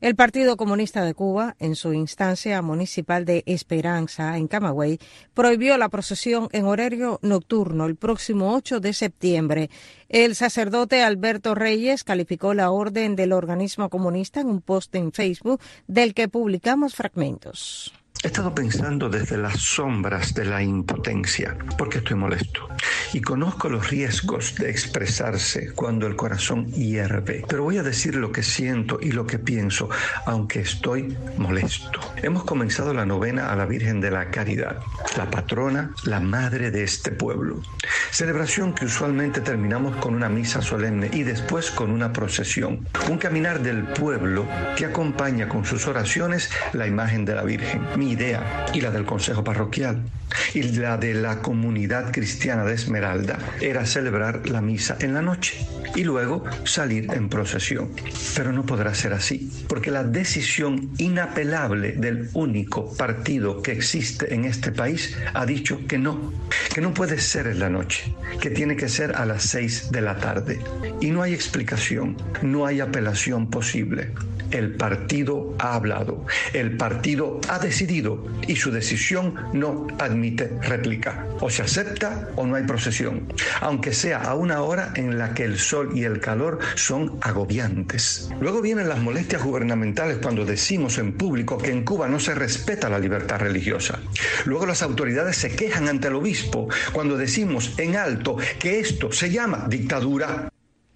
El Partido Comunista de Cuba, en su instancia municipal de Esperanza, en Camagüey, prohibió la procesión en horario nocturno el próximo ocho de septiembre. El sacerdote Alberto Reyes calificó la orden del organismo comunista en un post en Facebook del que publicamos fragmentos. He estado pensando desde las sombras de la impotencia, porque estoy molesto. Y conozco los riesgos de expresarse cuando el corazón hierve. Pero voy a decir lo que siento y lo que pienso, aunque estoy molesto. Hemos comenzado la novena a la Virgen de la Caridad, la patrona, la madre de este pueblo. Celebración que usualmente terminamos con una misa solemne y después con una procesión. Un caminar del pueblo que acompaña con sus oraciones la imagen de la Virgen. Mi idea y la del Consejo Parroquial y la de la comunidad cristiana de Esmeralda era celebrar la misa en la noche y luego salir en procesión. Pero no podrá ser así, porque la decisión inapelable del único partido que existe en este país ha dicho que no, que no puede ser en la noche, que tiene que ser a las seis de la tarde. Y no hay explicación, no hay apelación posible. El partido ha hablado, el partido ha decidido y su decisión no admite réplica. O se acepta o no hay procesión, aunque sea a una hora en la que el sol y el calor son agobiantes. Luego vienen las molestias gubernamentales cuando decimos en público que en Cuba no se respeta la libertad religiosa. Luego las autoridades se quejan ante el obispo cuando decimos en alto que esto se llama dictadura.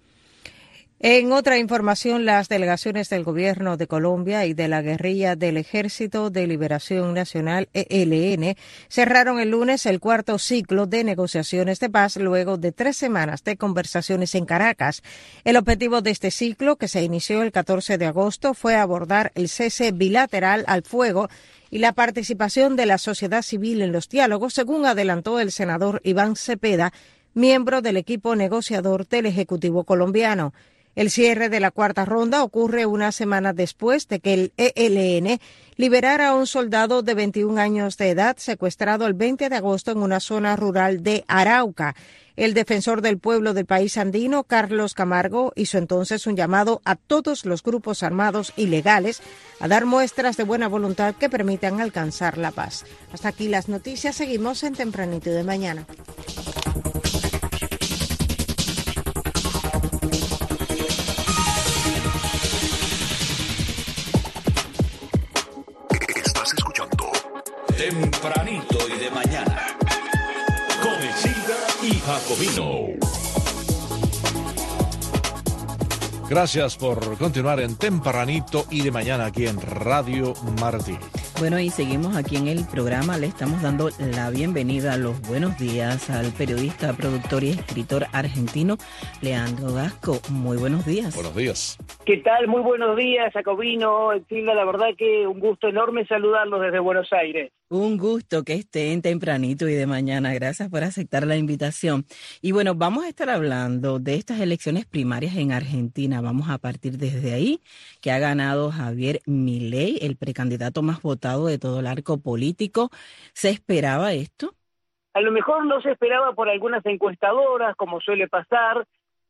En otra información, las delegaciones del Gobierno de Colombia y de la guerrilla del Ejército de Liberación Nacional, E L N, cerraron el lunes el cuarto ciclo de negociaciones de paz luego de tres semanas de conversaciones en Caracas. El objetivo de este ciclo, que se inició el catorce de agosto, fue abordar el cese bilateral al fuego y la participación de la sociedad civil en los diálogos, según adelantó el senador Iván Cepeda, miembro del equipo negociador del Ejecutivo colombiano. El cierre de la cuarta ronda ocurre una semana después de que el E L N liberara a un soldado de veintiún años de edad secuestrado el veinte de agosto en una zona rural de Arauca. El defensor del pueblo del país andino, Carlos Camargo, hizo entonces un llamado a todos los grupos armados ilegales a dar muestras de buena voluntad que permitan alcanzar la paz. Hasta aquí las noticias. Seguimos en Tempranito de Mañana. Tempranito y de mañana, con Isilda y Jacobino. Gracias por continuar en Tempranito y de mañana aquí en Radio Martí. Bueno, y seguimos aquí en el programa. Le estamos dando la bienvenida, los buenos días al periodista, productor y escritor argentino Leandro Gasco. Muy buenos días. Buenos días. ¿Qué tal? Muy buenos días, Jacobino, Silva. La verdad que un gusto enorme saludarlos desde Buenos Aires. Un gusto que estén tempranito y de mañana. Gracias por aceptar la invitación. Y bueno, vamos a estar hablando de estas elecciones primarias en Argentina. Vamos a partir desde ahí, que ha ganado Javier Milei, el precandidato más votado de todo el arco político. ¿Se esperaba esto? A lo mejor no se esperaba por algunas encuestadoras, como suele pasar,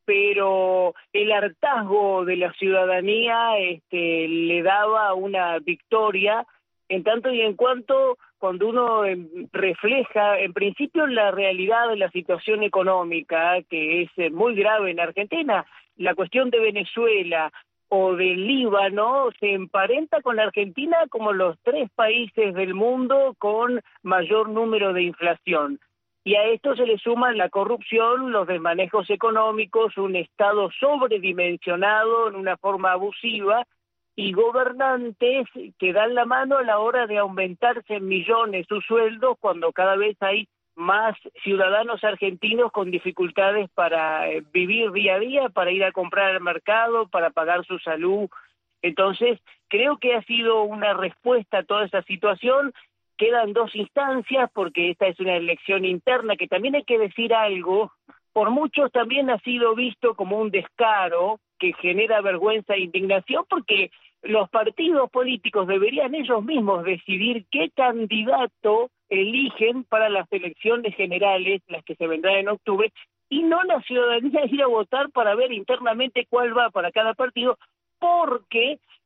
pero el hartazgo de la ciudadanía este, le daba una victoria, en tanto y en cuanto cuando uno refleja, en principio, la realidad de la situación económica, que es muy grave en Argentina, la cuestión de Venezuela o del Líbano se emparenta con la Argentina como los tres países del mundo con mayor número de inflación. Y a esto se le suma la corrupción, los desmanejos económicos, un Estado sobredimensionado en una forma abusiva y gobernantes que dan la mano a la hora de aumentarse en millones sus sueldos cuando cada vez hay más ciudadanos argentinos con dificultades para eh, vivir día a día, para ir a comprar al mercado, para pagar su salud. Entonces, creo que ha sido una respuesta a toda esa situación. Quedan dos instancias porque esta es una elección interna que también hay que decir algo. Por muchos también ha sido visto como un descaro que genera vergüenza e indignación porque los partidos políticos deberían ellos mismos decidir qué candidato eligen para las elecciones generales, las que se vendrán en octubre, y no la ciudadanía ir a votar para ver internamente cuál va para cada partido, porque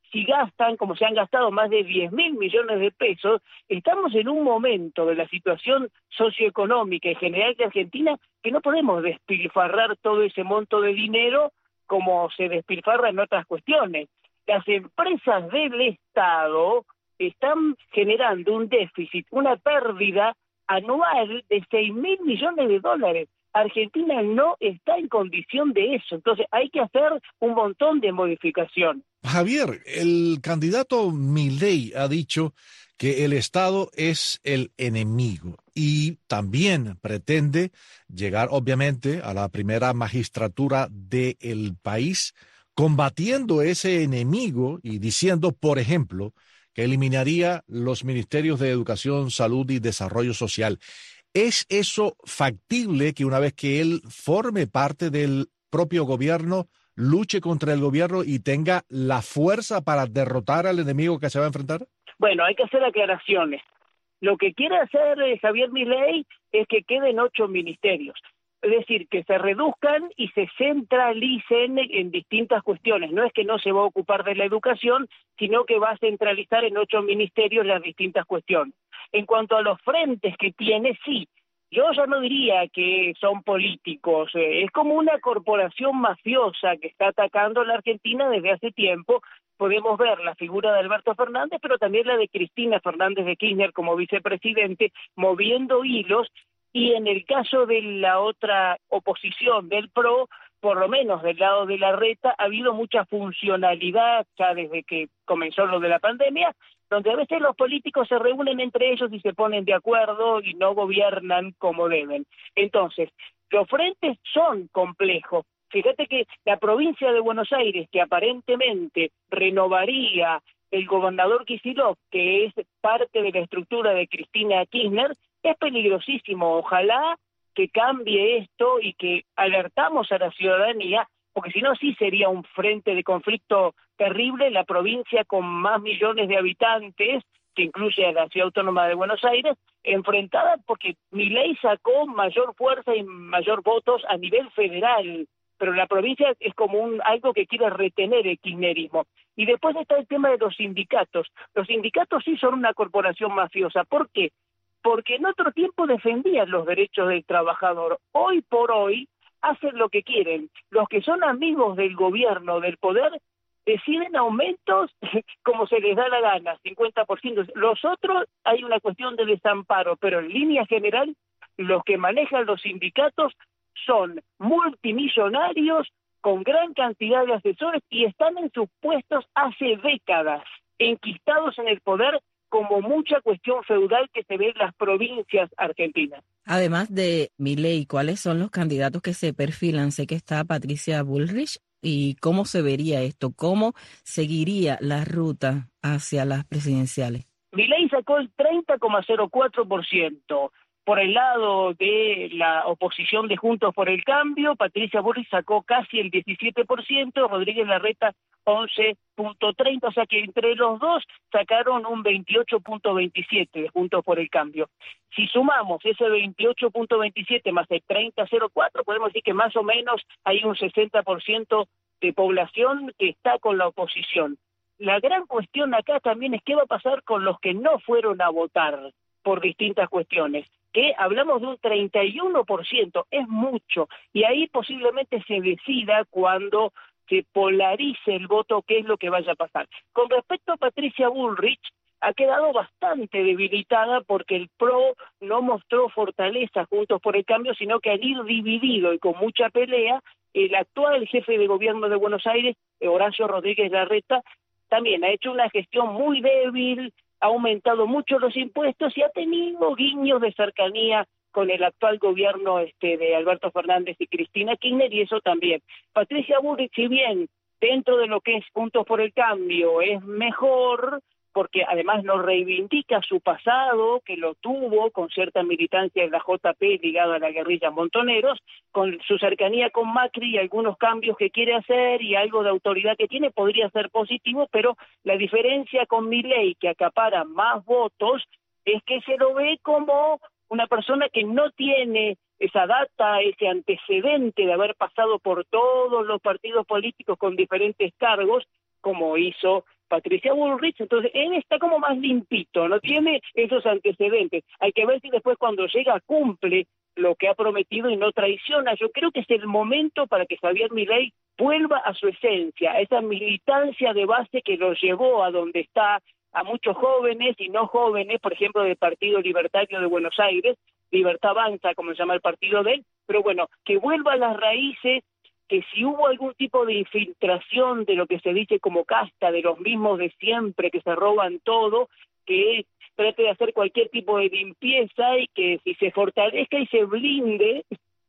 si gastan, como se han gastado más de diez mil millones de pesos, estamos en un momento de la situación socioeconómica en general de Argentina que no podemos despilfarrar todo ese monto de dinero como se despilfarra en otras cuestiones. Las empresas del Estado están generando un déficit, una pérdida anual de seis mil millones de dólares. Argentina no está en condición de eso, entonces hay que hacer un montón de modificación. Javier, el candidato Milei ha dicho que el Estado es el enemigo y también pretende llegar, obviamente, a la primera magistratura del país, combatiendo ese enemigo y diciendo, por ejemplo, que eliminaría los ministerios de Educación, Salud y Desarrollo Social. ¿Es eso factible que una vez que él forme parte del propio gobierno, luche contra el gobierno y tenga la fuerza para derrotar al enemigo que se va a enfrentar? Bueno, hay que hacer aclaraciones. Lo que quiere hacer eh, Javier Milei es que queden ocho ministerios. Es decir, que se reduzcan y se centralicen en distintas cuestiones. No es que no se va a ocupar de la educación, sino que va a centralizar en ocho ministerios las distintas cuestiones. En cuanto a los frentes que tiene, sí, yo ya no diría que son políticos, eh, es como una corporación mafiosa que está atacando a la Argentina desde hace tiempo. Podemos ver la figura de Alberto Fernández, pero también la de Cristina Fernández de Kirchner como vicepresidente, moviendo hilos. Y en el caso de la otra oposición, del P R O, por lo menos del lado de Larreta, ha habido mucha funcionalidad ya desde que comenzó lo de la pandemia, donde a veces los políticos se reúnen entre ellos y se ponen de acuerdo y no gobiernan como deben. Entonces, los frentes son complejos. Fíjate que la provincia de Buenos Aires, que aparentemente renovaría el gobernador Kicillof, que es parte de la estructura de Cristina Kirchner, es peligrosísimo. Ojalá que cambie esto y que alertamos a la ciudadanía, porque si no sí sería un frente de conflicto terrible, la provincia con más millones de habitantes, que incluye a la Ciudad Autónoma de Buenos Aires, enfrentada porque Milei sacó mayor fuerza y mayor votos a nivel federal, pero la provincia es como un algo que quiere retener el kirchnerismo. Y después está el tema de los sindicatos. Los sindicatos sí son una corporación mafiosa. ¿Por qué? Porque en otro tiempo defendían los derechos del trabajador. Hoy por hoy hacen lo que quieren. Los que son amigos del gobierno, del poder, deciden aumentos como se les da la gana, cincuenta por ciento. Los otros hay una cuestión de desamparo, pero en línea general los que manejan los sindicatos son multimillonarios con gran cantidad de asesores y están en sus puestos hace décadas, enquistados en el poder, como mucha cuestión feudal que se ve en las provincias argentinas. Además de Milei, ¿cuáles son los candidatos que se perfilan? Sé que está Patricia Bullrich. ¿Y cómo se vería esto? ¿Cómo seguiría la ruta hacia las presidenciales? Milei sacó el treinta coma cero cuatro por ciento. Por el lado de la oposición de Juntos por el Cambio, Patricia Bullrich sacó casi el diecisiete por ciento, Rodríguez Larreta once punto treinta, o sea que entre los dos sacaron un veintiocho punto veintisiete de Juntos por el Cambio. Si sumamos ese veintiocho punto veintisiete más el treinta coma cero cuatro, podemos decir que más o menos hay un sesenta por ciento de población que está con la oposición. La gran cuestión acá también es qué va a pasar con los que no fueron a votar por distintas cuestiones, que hablamos de un treinta y uno por ciento, es mucho, y ahí posiblemente se decida cuando se polarice el voto qué es lo que vaya a pasar. Con respecto a Patricia Bullrich, ha quedado bastante debilitada porque el P R O no mostró fortaleza Juntos por el Cambio, sino que al ir dividido y con mucha pelea, el actual jefe de gobierno de Buenos Aires, Horacio Rodríguez Larreta, también ha hecho una gestión muy débil, ha aumentado mucho los impuestos y ha tenido guiños de cercanía con el actual gobierno este de Alberto Fernández y Cristina Kirchner, y eso también. Patricia Bullrich, si bien dentro de lo que es Juntos por el Cambio es mejor, porque además no reivindica su pasado, que lo tuvo con cierta militancia en la J P ligada a la guerrilla Montoneros, con su cercanía con Macri y algunos cambios que quiere hacer y algo de autoridad que tiene, podría ser positivo, pero la diferencia con Milei, que acapara más votos, es que se lo ve como una persona que no tiene esa data, ese antecedente de haber pasado por todos los partidos políticos con diferentes cargos, como hizo Patricia Bullrich, entonces él está como más limpito, no tiene esos antecedentes. Hay que ver si después cuando llega cumple lo que ha prometido y no traiciona. Yo creo que es el momento para que Javier Milei vuelva a su esencia, a esa militancia de base que lo llevó a donde está, a muchos jóvenes y no jóvenes, por ejemplo, del Partido Libertario de Buenos Aires, Libertad Avanza, como se llama el partido de él, pero bueno, que vuelva a las raíces, que si hubo algún tipo de infiltración de lo que se dice como casta, de los mismos de siempre que se roban todo, que trate de hacer cualquier tipo de limpieza y que si se fortalezca y se blinde,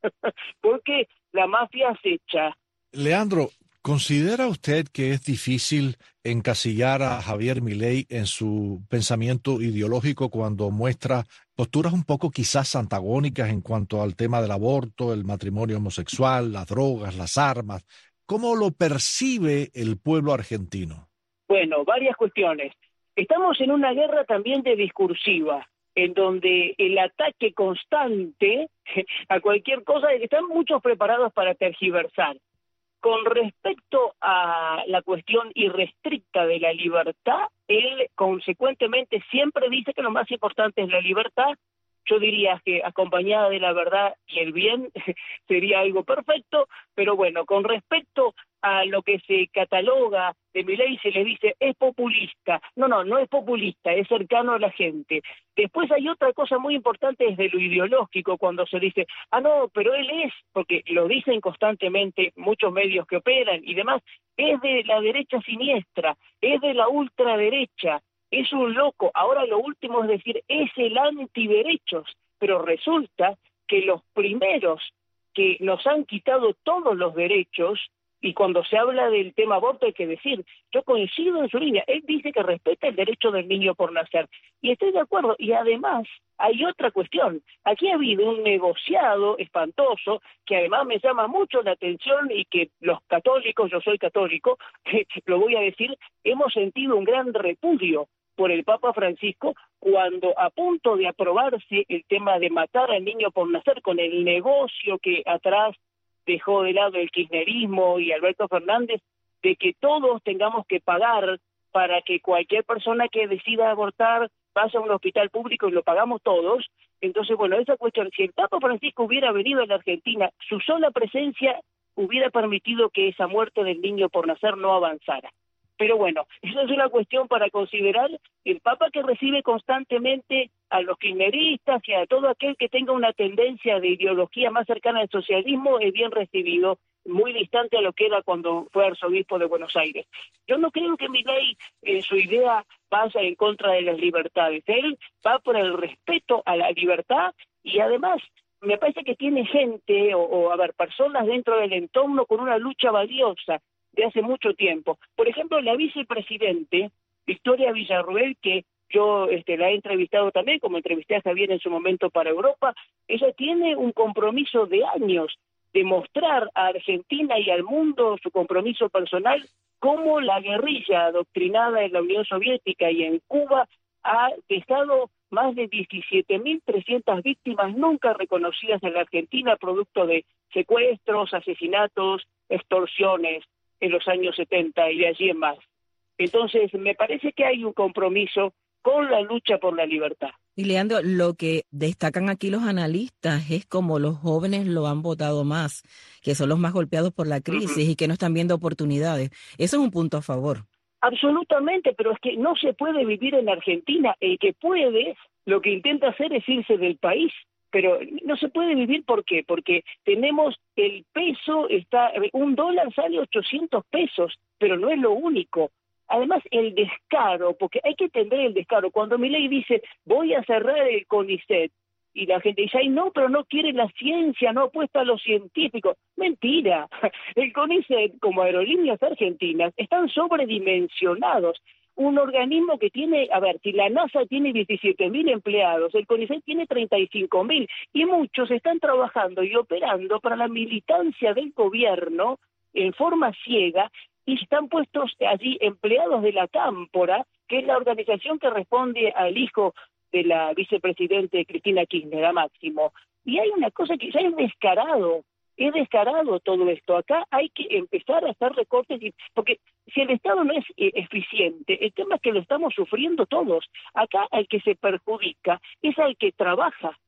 porque la mafia acecha. Leandro, ¿considera usted que es difícil encasillar a Javier Milei en su pensamiento ideológico cuando muestra posturas un poco quizás antagónicas en cuanto al tema del aborto, el matrimonio homosexual, las drogas, las armas? ¿Cómo lo percibe el pueblo argentino? Bueno, varias cuestiones. Estamos en una guerra también de discursiva, en donde el ataque constante a cualquier cosa, están muchos preparados para tergiversar. Con respecto a la cuestión irrestricta de la libertad, él consecuentemente siempre dice que lo más importante es la libertad. Yo diría que acompañada de la verdad y el bien sería algo perfecto, pero bueno, con respecto a lo que se cataloga de Milei, se le dice es populista. No, no, no es populista, es cercano a la gente. Después hay otra cosa muy importante desde lo ideológico, cuando se dice, ah, no, pero él es, porque lo dicen constantemente muchos medios que operan y demás, es de la derecha siniestra, es de la ultraderecha, es un loco. Ahora lo último es decir, es el antiderechos, pero resulta que los primeros que nos han quitado todos los derechos, y cuando se habla del tema aborto hay que decir, yo coincido en su línea, él dice que respeta el derecho del niño por nacer, y estoy de acuerdo, y además hay otra cuestión, aquí ha habido un negociado espantoso, que además me llama mucho la atención, y que los católicos, yo soy católico, lo voy a decir, hemos sentido un gran repudio por el Papa Francisco, cuando a punto de aprobarse el tema de matar al niño por nacer, con el negocio que atrás dejó de lado el kirchnerismo y Alberto Fernández, de que todos tengamos que pagar para que cualquier persona que decida abortar vaya a un hospital público y lo pagamos todos. Entonces, bueno, esa cuestión, si el Papa Francisco hubiera venido a la Argentina, su sola presencia hubiera permitido que esa muerte del niño por nacer no avanzara. Pero bueno, eso es una cuestión para considerar. El Papa, que recibe constantemente a los kirchneristas y a todo aquel que tenga una tendencia de ideología más cercana al socialismo, es bien recibido, muy distante a lo que era cuando fue arzobispo de Buenos Aires. Yo no creo que Milei en su idea vaya en contra de las libertades. Él va por el respeto a la libertad y además me parece que tiene gente, o, o a ver, personas dentro del entorno con una lucha valiosa de hace mucho tiempo. Por ejemplo, la vicepresidente, Victoria Villarruel, que yo este, la he entrevistado también, como entrevisté a Javier en su momento para Europa, ella tiene un compromiso de años de mostrar a Argentina y al mundo su compromiso personal, cómo la guerrilla adoctrinada en la Unión Soviética y en Cuba ha dejado más de diecisiete mil trescientas víctimas nunca reconocidas en la Argentina, producto de secuestros, asesinatos, extorsiones en los años setenta y de allí en más. Entonces, me parece que hay un compromiso con la lucha por la libertad. Y Leandro, lo que destacan aquí los analistas es como los jóvenes lo han votado más, que son los más golpeados por la crisis uh-huh. y que no están viendo oportunidades. Eso es un punto a favor. Absolutamente, pero es que no se puede vivir en Argentina. El que puede, lo que intenta hacer es irse del país. Pero no se puede vivir, ¿por qué? Porque tenemos el peso, está un dólar sale ochocientos pesos, pero no es lo único. Además, el descaro, porque hay que entender el descaro. Cuando Milei dice, voy a cerrar el CONICET, y la gente dice, ay, no, pero no quiere la ciencia, no apuesta a los científicos. Mentira. El CONICET, como Aerolíneas Argentinas, están sobredimensionados. Un organismo que tiene, a ver, si la NASA tiene diecisiete mil empleados, el CONICET tiene treinta y cinco mil, y muchos están trabajando y operando para la militancia del gobierno en forma ciega, y están puestos allí empleados de la Cámpora, que es la organización que responde al hijo de la vicepresidente Cristina Kirchner, a Máximo. Y hay una cosa que ya es descarado, Es descarado todo esto. Acá hay que empezar a hacer recortes, y, porque si el Estado no es eh, eficiente, el tema es que lo estamos sufriendo todos. Acá al que se perjudica es al que trabaja.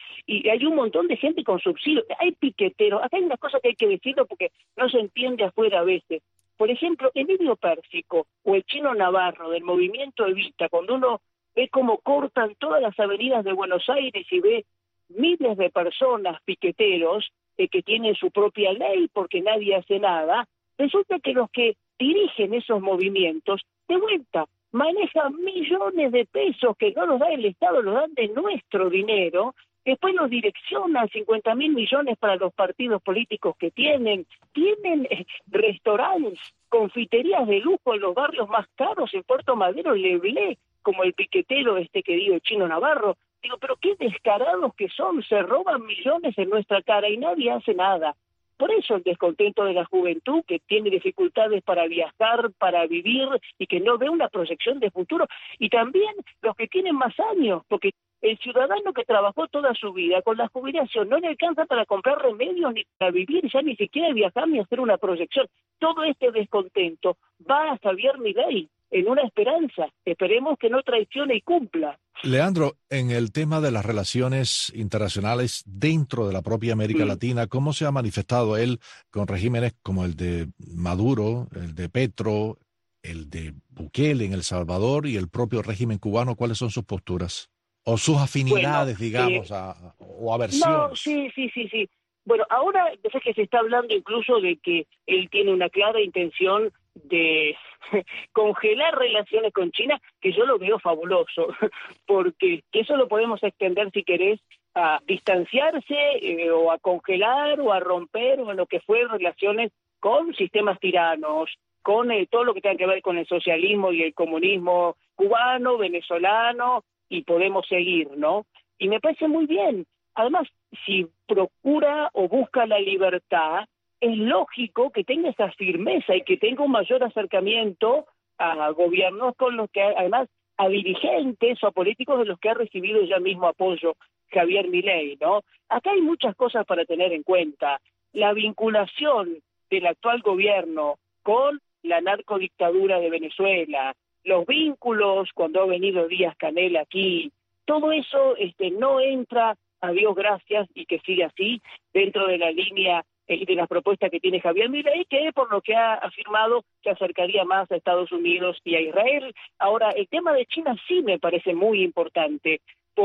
Y hay un montón de gente con subsidio. Hay piqueteros. Acá hay una cosa que hay que decirlo porque no se entiende afuera a veces. Por ejemplo, Emilio Pérsico o el Chino Navarro del movimiento Evita, cuando uno ve cómo cortan todas las avenidas de Buenos Aires y ve miles de personas, piqueteros, eh, que tienen su propia ley porque nadie hace nada, resulta que los que dirigen esos movimientos, de vuelta, manejan millones de pesos que no los da el Estado, los dan de nuestro dinero, después los direccionan cincuenta mil millones para los partidos políticos que tienen, tienen eh, restaurantes, confiterías de lujo en los barrios más caros, en Puerto Madero, Leblé, como el piquetero este que digo, Chino Navarro. Digo, pero qué descarados que son, se roban millones en nuestra cara y nadie hace nada. Por eso el descontento de la juventud, que tiene dificultades para viajar, para vivir y que no ve una proyección de futuro. Y también los que tienen más años, porque el ciudadano que trabajó toda su vida con la jubilación no le alcanza para comprar remedios ni para vivir, ya ni siquiera viajar ni hacer una proyección. Todo este descontento va a Javier Milei en una esperanza. Esperemos que no traicione y cumpla. Leandro, en el tema de las relaciones internacionales dentro de la propia América mm. Latina, ¿cómo se ha manifestado él con regímenes como el de Maduro, el de Petro, el de Bukele en El Salvador y el propio régimen cubano? ¿Cuáles son sus posturas? O sus afinidades, bueno, digamos, eh, a, o aversiones. No, sí, sí, sí, sí. Bueno, ahora es que se está hablando incluso de que él tiene una clara intención de congelar relaciones con China, que yo lo veo fabuloso, porque eso lo podemos extender, si querés, a distanciarse eh, o a congelar o a romper o a lo que fue relaciones con sistemas tiranos, con eh, todo lo que tenga que ver con el socialismo y el comunismo cubano, venezolano, y podemos seguir, ¿no? Y me parece muy bien. Además, si procura o busca la libertad, es lógico que tenga esa firmeza y que tenga un mayor acercamiento a gobiernos con los que, además, a dirigentes o a políticos de los que ha recibido ya mismo apoyo Javier Milei, ¿no? Acá hay muchas cosas para tener en cuenta. La vinculación del actual gobierno con la narcodictadura de Venezuela, los vínculos cuando ha venido Díaz-Canel aquí, todo eso este, no entra, a Dios gracias, y que siga así, dentro de la línea y de las propuestas que tiene Javier Milei, que por lo que ha afirmado se acercaría más a Estados Unidos y a Israel. Ahora, el tema de China sí me parece muy importante,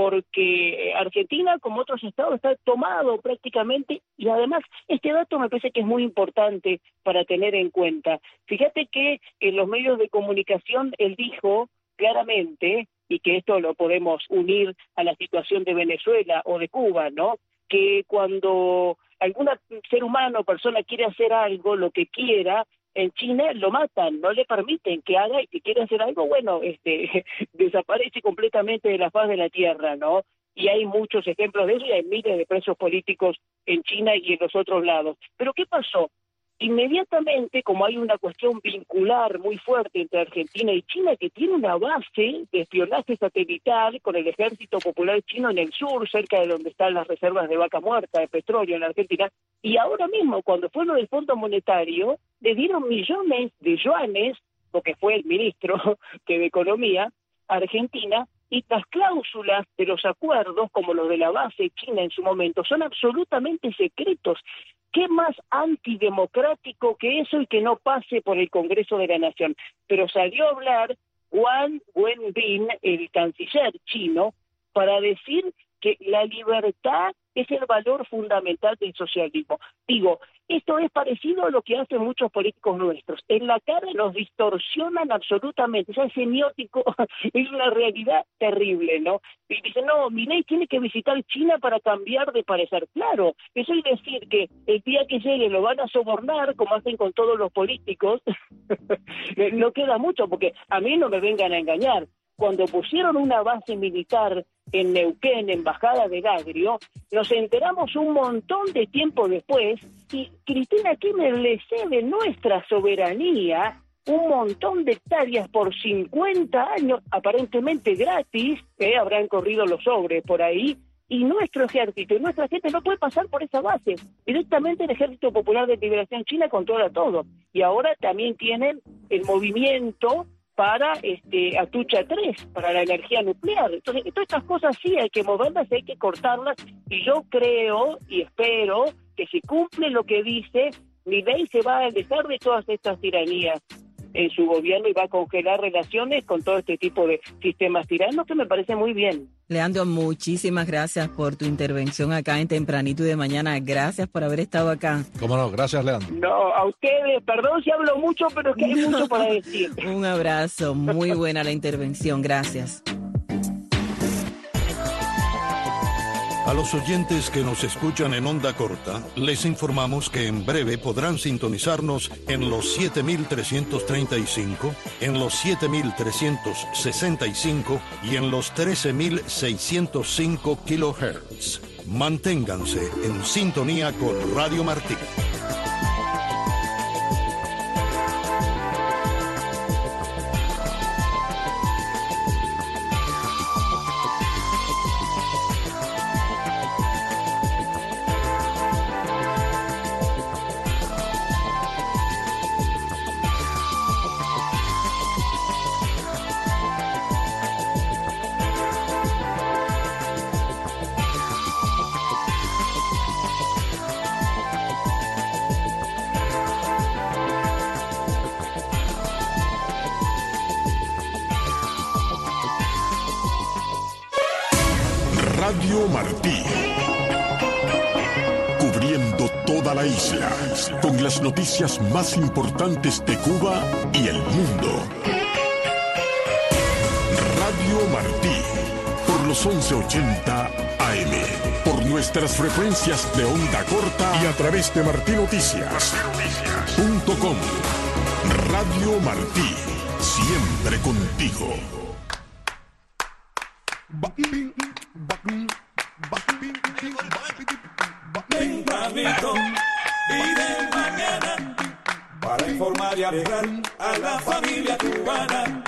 porque Argentina, como otros estados, está tomado prácticamente, y además este dato me parece que es muy importante para tener en cuenta. Fíjate que en los medios de comunicación él dijo claramente, y que esto lo podemos unir a la situación de Venezuela o de Cuba, ¿no?, que cuando algún ser humano o persona quiere hacer algo, lo que quiera, en China lo matan, no le permiten que haga, y si quiere hacer algo, bueno, este desaparece completamente de la faz de la tierra, ¿no? Y hay muchos ejemplos de eso, y hay miles de presos políticos en China y en los otros lados. Pero ¿qué pasó? Inmediatamente, como hay una cuestión vincular muy fuerte entre Argentina y China, que tiene una base de espionaje satelital con el Ejército Popular Chino en el sur, cerca de donde están las reservas de vaca muerta, de petróleo en Argentina, y ahora mismo, cuando fue lo del Fondo Monetario, le dieron millones de yuanes, porque fue el ministro que de Economía, a Argentina, y las cláusulas de los acuerdos, como los de la base china en su momento, son absolutamente secretos. ¿Qué más antidemocrático que eso y que no pase por el Congreso de la Nación? Pero salió a hablar Wang Wenbin, el canciller chino, para decir que la libertad es el valor fundamental del socialismo. Digo, esto es parecido a lo que hacen muchos políticos nuestros. En la cara nos distorsionan absolutamente. O sea, es semiótico, es una realidad terrible, ¿no? Y dicen, no, Milei tiene que visitar China para cambiar de parecer. Claro, eso es decir que el día que llegue lo van a sobornar, como hacen con todos los políticos. No queda mucho, porque a mí no me vengan a engañar. Cuando pusieron una base militar en Neuquén, Embajada del Agrio, nos enteramos un montón de tiempo después, y Cristina Kirchner le cede nuestra soberanía, un montón de hectáreas por cincuenta años, aparentemente gratis, que habrán corrido los sobres por ahí, Y nuestro ejército y nuestra gente no puede pasar por esa base. Directamente el Ejército Popular de Liberación China controla todo. Y ahora también tienen el movimiento para este Atucha tres, para la energía nuclear. Entonces, todas estas cosas sí hay que moverlas, hay que cortarlas, y yo creo y espero que si cumple lo que dice, Milei se va a alejar de todas estas tiranías en su gobierno y va a congelar relaciones con todo este tipo de sistemas tiranos, que me parece muy bien. Leandro, muchísimas gracias por tu intervención acá en Tempranito y de Mañana. Gracias por haber estado acá. Cómo no, gracias, Leandro. No, a ustedes, perdón si hablo mucho, pero es que hay mucho para decir. Un abrazo, muy buena la intervención, gracias. A los oyentes que nos escuchan en onda corta, les informamos que en breve podrán sintonizarnos en los siete mil trescientos treinta y cinco, en los siete mil trescientos sesenta y cinco y en los trece mil seiscientos cinco kilohertz. Manténganse en sintonía con Radio Martí. Radio Martí, cubriendo toda la isla, con las noticias más importantes de Cuba y el mundo. Radio Martí, por los once ochenta A M, por nuestras frecuencias de onda corta y a través de martí noticias punto com. Radio Martí, siempre contigo. Tempranito y de mañana, para informar y alegrar a la familia cubana.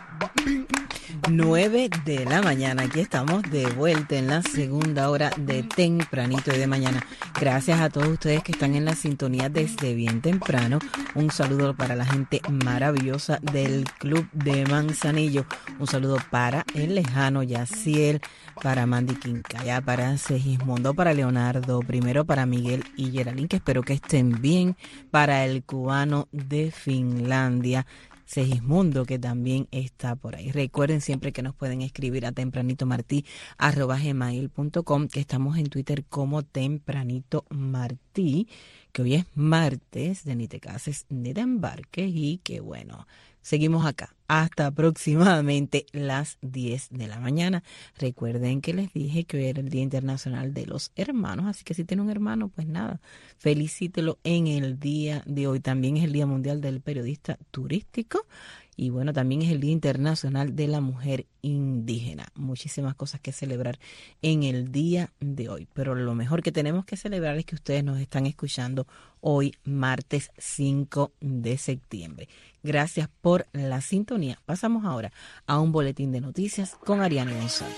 nueve de la mañana, aquí estamos de vuelta en la segunda hora de Tempranito y de Mañana. Gracias a todos ustedes que están en la sintonía desde bien temprano. Un saludo para la gente maravillosa del Club de Manzanillo. Un saludo para el lejano Yaciel, para Mandy Quincaya, para Segismundo, para Leonardo, primero para Miguel y Geraldine, que espero que estén bien, para el cubano de Finlandia, Segismundo, que también está por ahí. Recuerden siempre que nos pueden escribir a tempranitomartí arroba gmail punto com, que estamos en Twitter como Tempranito Martí, que hoy es martes de Ni te cases ni te embarques, y que bueno, seguimos acá hasta aproximadamente las diez de la mañana. Recuerden que les dije que hoy era el Día Internacional de los Hermanos, así que si tiene un hermano, pues nada, felicítelo en el día de hoy. También es el Día Mundial del Periodista Turístico y bueno, también es el Día Internacional de la Mujer Indígena. Muchísimas cosas que celebrar en el día de hoy, pero lo mejor que tenemos que celebrar es que ustedes nos están escuchando hoy, martes cinco de septiembre. Gracias por la sintonía. Pasamos ahora a un boletín de noticias con Ariane González.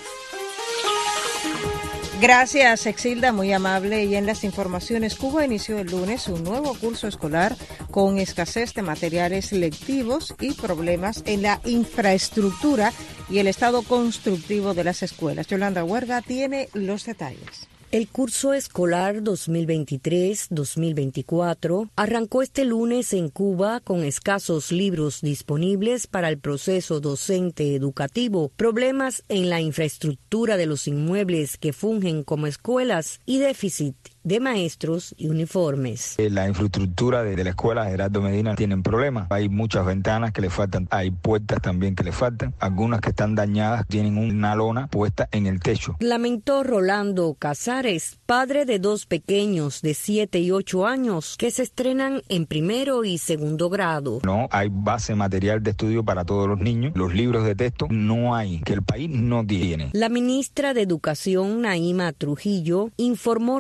Gracias, Exilda, muy amable. Y en las informaciones, Cuba inició el lunes un nuevo curso escolar con escasez de materiales lectivos y problemas en la infraestructura y el estado constructivo de las escuelas. Yolanda Huerga tiene los detalles. El curso escolar dos mil veintitrés dos mil veinticuatro arrancó este lunes en Cuba con escasos libros disponibles para el proceso docente educativo, problemas en la infraestructura de los inmuebles que fungen como escuelas y déficit de maestros y uniformes. La infraestructura de la escuela Gerardo Medina tienen problemas. Hay muchas ventanas que le faltan, hay puertas también que le faltan, algunas que están dañadas tienen una lona puesta en el techo. Lamentó Rolando Casares, padre de dos pequeños de siete y ocho años que se estrenan en primero y segundo grado. No hay base material de estudio para todos los niños, los libros de texto no hay, que el país no tiene. La ministra de Educación, Naima Trujillo, informó recientemente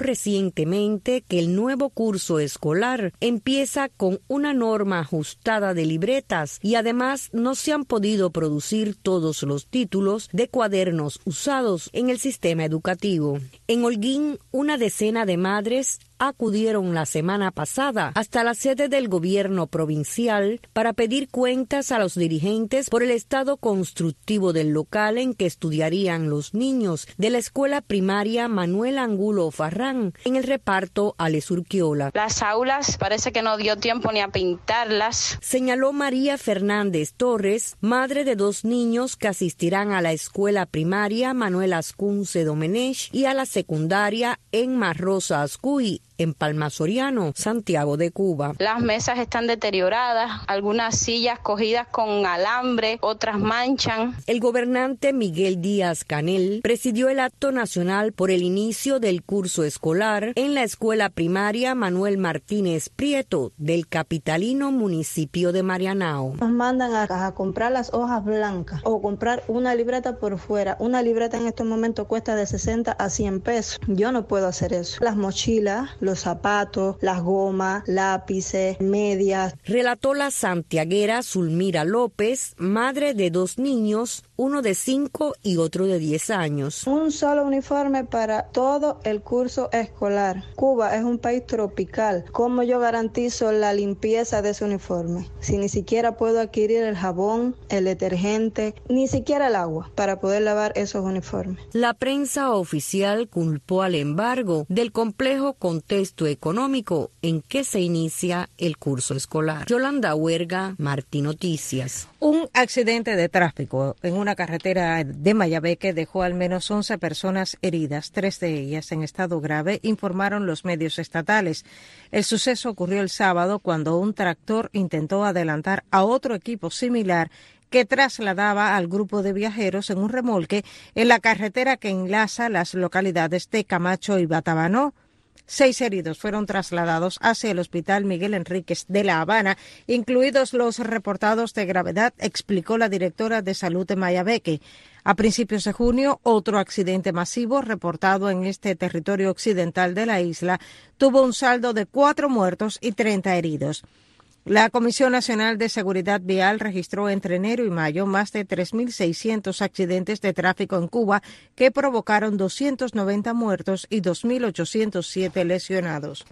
tajantemente que el nuevo curso escolar empieza con una norma ajustada de libretas y además no se han podido producir todos los títulos de cuadernos usados en el sistema educativo. En Holguín, una decena de madres acudieron la semana pasada hasta la sede del gobierno provincial para pedir cuentas a los dirigentes por el estado constructivo del local en que estudiarían los niños de la escuela primaria Manuel Angulo Farrán en el reparto Alex Urquiola. Las aulas parece que no dio tiempo ni a pintarlas, señaló María Fernández Torres, madre de dos niños que asistirán a la escuela primaria Manuel Ascunce Domenech y a la secundaria Enma Rosa Ascuy en Palma Soriano, Santiago de Cuba. Las mesas están deterioradas, algunas sillas cogidas con alambre, otras manchan. El gobernante Miguel Díaz Canel presidió el acto nacional por el inicio del curso escolar en la escuela primaria Manuel Martínez Prieto del capitalino municipio de Marianao. Nos mandan a, a comprar las hojas blancas o comprar una libreta por fuera. Una libreta en estos momentos cuesta de sesenta a cien pesos. Yo no puedo hacer eso. Las mochilas, los zapatos, las gomas, lápices, medias. Relató la santiaguera Zulmira López, madre de dos niños, uno de cinco y otro de diez años. Un solo uniforme para todo el curso escolar. Cuba es un país tropical. ¿Cómo yo garantizo la limpieza de ese uniforme? Si ni siquiera puedo adquirir el jabón, el detergente, ni siquiera el agua para poder lavar esos uniformes. La prensa oficial culpó al embargo del complejo contexto económico en que se inicia el curso escolar. Yolanda Huerga, Martí Noticias. Un accidente de tráfico en una carretera de Mayabeque dejó al menos once personas heridas, tres de ellas en estado grave, informaron los medios estatales. El suceso ocurrió el sábado cuando un tractor intentó adelantar a otro equipo similar que trasladaba al grupo de viajeros en un remolque en la carretera que enlaza las localidades de Camacho y Batabanó. Seis heridos fueron trasladados hacia el Hospital Miguel Enríquez de La Habana, incluidos los reportados de gravedad, explicó la directora de salud de Mayabeque. A principios de junio, otro accidente masivo reportado en este territorio occidental de la isla tuvo un saldo de cuatro muertos y treinta heridos. La Comisión Nacional de Seguridad Vial registró entre enero y mayo más de tres mil seiscientos accidentes de tráfico en Cuba que provocaron doscientos noventa muertos y dos mil ochocientos siete lesionados.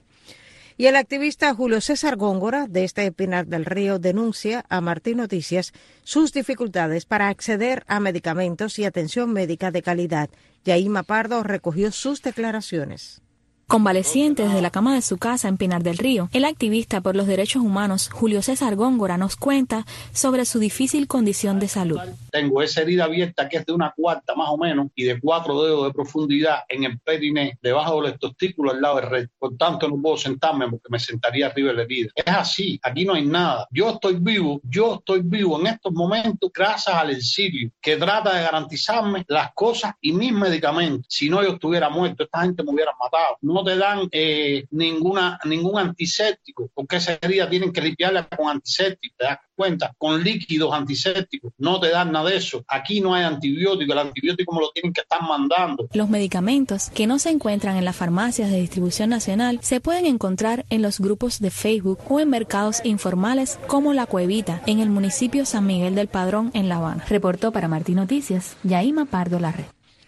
Y el activista Julio César Góngora, desde Pinar del Río, denuncia a Martí Noticias sus dificultades para acceder a medicamentos y atención médica de calidad. Yaima Pardo recogió sus declaraciones. Convaleciente desde la cama de su casa en Pinar del Río, el activista por los derechos humanos Julio César Góngora nos cuenta sobre su difícil condición de salud. Tengo esa herida abierta que es de una cuarta más o menos y de cuatro dedos de profundidad en el periné, debajo del testículo al lado del recto. Por tanto no puedo sentarme porque me sentaría arriba de la herida. Es así, aquí no hay nada. Yo estoy vivo, yo estoy vivo en estos momentos gracias al exilio que trata de garantizarme las cosas y mis medicamentos. Si no yo estuviera muerto, esta gente me hubiera matado. No No te dan eh, ninguna ningún antiséptico, porque esa herida tienen que limpiarla con antiséptico, te das cuenta, con líquidos antisépticos, no te dan nada de eso. Aquí no hay antibiótico, el antibiótico me lo tienen que estar mandando. Los medicamentos que no se encuentran en las farmacias de distribución nacional se pueden encontrar en los grupos de Facebook o en mercados informales como La Cuevita, en el municipio San Miguel del Padrón, en La Habana. Reportó para Martí Noticias, Yaima Pardo Larre.